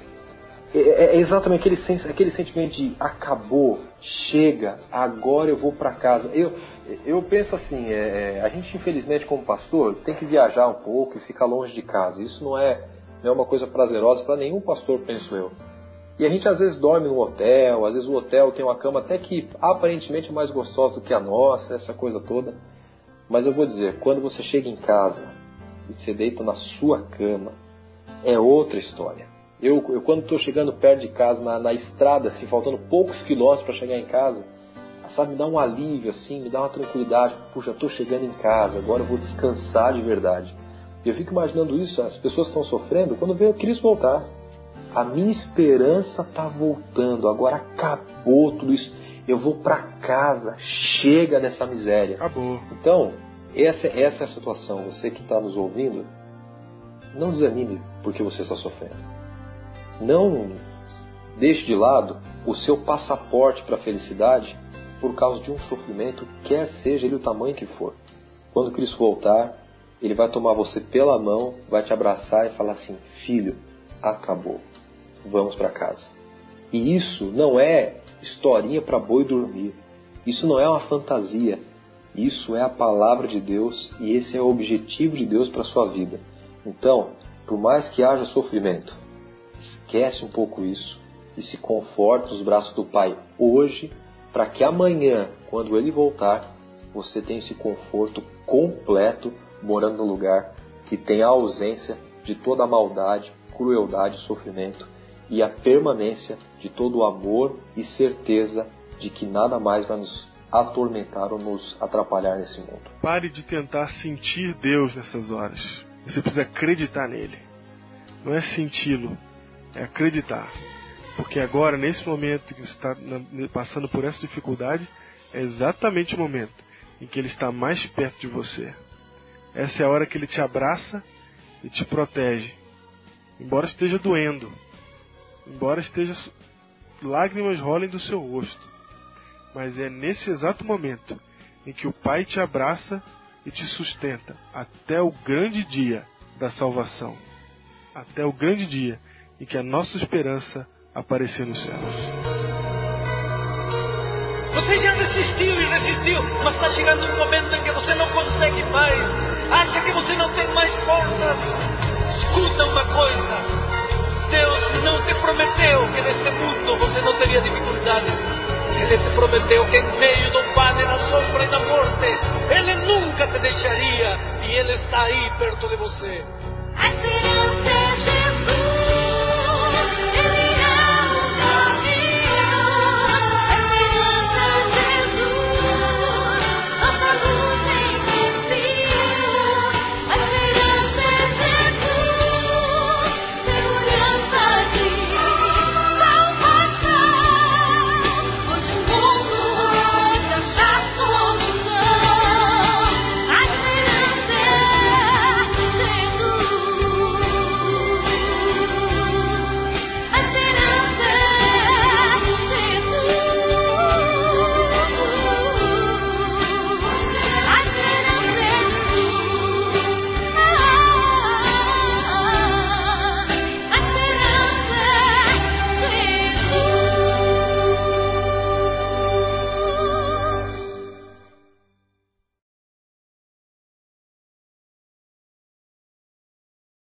é exatamente aquele sentimento de acabou, chega, agora eu vou para casa. Eu penso assim, a gente infelizmente como pastor tem que viajar um pouco e ficar longe de casa. Isso não é uma coisa prazerosa para nenhum pastor, penso eu. E a gente às vezes dorme no hotel, às vezes o hotel tem uma cama até que aparentemente é mais gostosa do que a nossa, essa coisa toda. Mas eu vou dizer, quando você chega em casa e você deita na sua cama, é outra história. Eu quando estou chegando perto de casa, na estrada, assim, faltando poucos quilômetros para chegar em casa, sabe, me dá um alívio, assim, me dá uma tranquilidade. Puxa, estou chegando em casa, agora eu vou descansar de verdade. E eu fico imaginando isso, as pessoas estão sofrendo quando vê o Cristo voltar. A minha esperança está voltando, agora acabou tudo isso. Eu vou para casa, chega dessa miséria. Acabou. Então, essa é a situação. Você que está nos ouvindo, não desanime porque você está sofrendo. Não deixe de lado o seu passaporte para a felicidade por causa de um sofrimento, quer seja ele o tamanho que for. Quando Cristo voltar, Ele vai tomar você pela mão, vai te abraçar e falar assim, filho, acabou, vamos para casa. E isso não é historinha para boi dormir, isso não é uma fantasia, isso é a palavra de Deus e esse é o objetivo de Deus para a sua vida. Então, por mais que haja sofrimento, esquece um pouco isso e se conforta nos braços do Pai hoje, para que amanhã, quando Ele voltar, você tenha esse conforto completo, morando num lugar que tem a ausência de toda a maldade, crueldade, sofrimento e a permanência de todo o amor e certeza de que nada mais vai nos atormentar ou nos atrapalhar nesse mundo. Pare de tentar sentir Deus nessas horas. Você precisa acreditar nele. Não é senti-lo, é acreditar. Porque agora, nesse momento que você está passando por essa dificuldade, é exatamente o momento em que Ele está mais perto de você. Essa é a hora que Ele te abraça e te protege. Embora esteja doendo, embora lágrimas rolem do seu rosto, mas é nesse exato momento em que o Pai te abraça e te sustenta até o grande dia da salvação, até o grande dia em que a nossa esperança aparecer nos céus. Você já resistiu e resistiu, mas está chegando um momento em que você não consegue mais, acha que você não tem mais forças. Escuta uma coisa, Deus não te prometeu que neste mundo você não teria dificuldades. Ele te prometeu que em meio do vale da sombra e da morte, Ele nunca te deixaria e Ele está aí perto de você. A esperança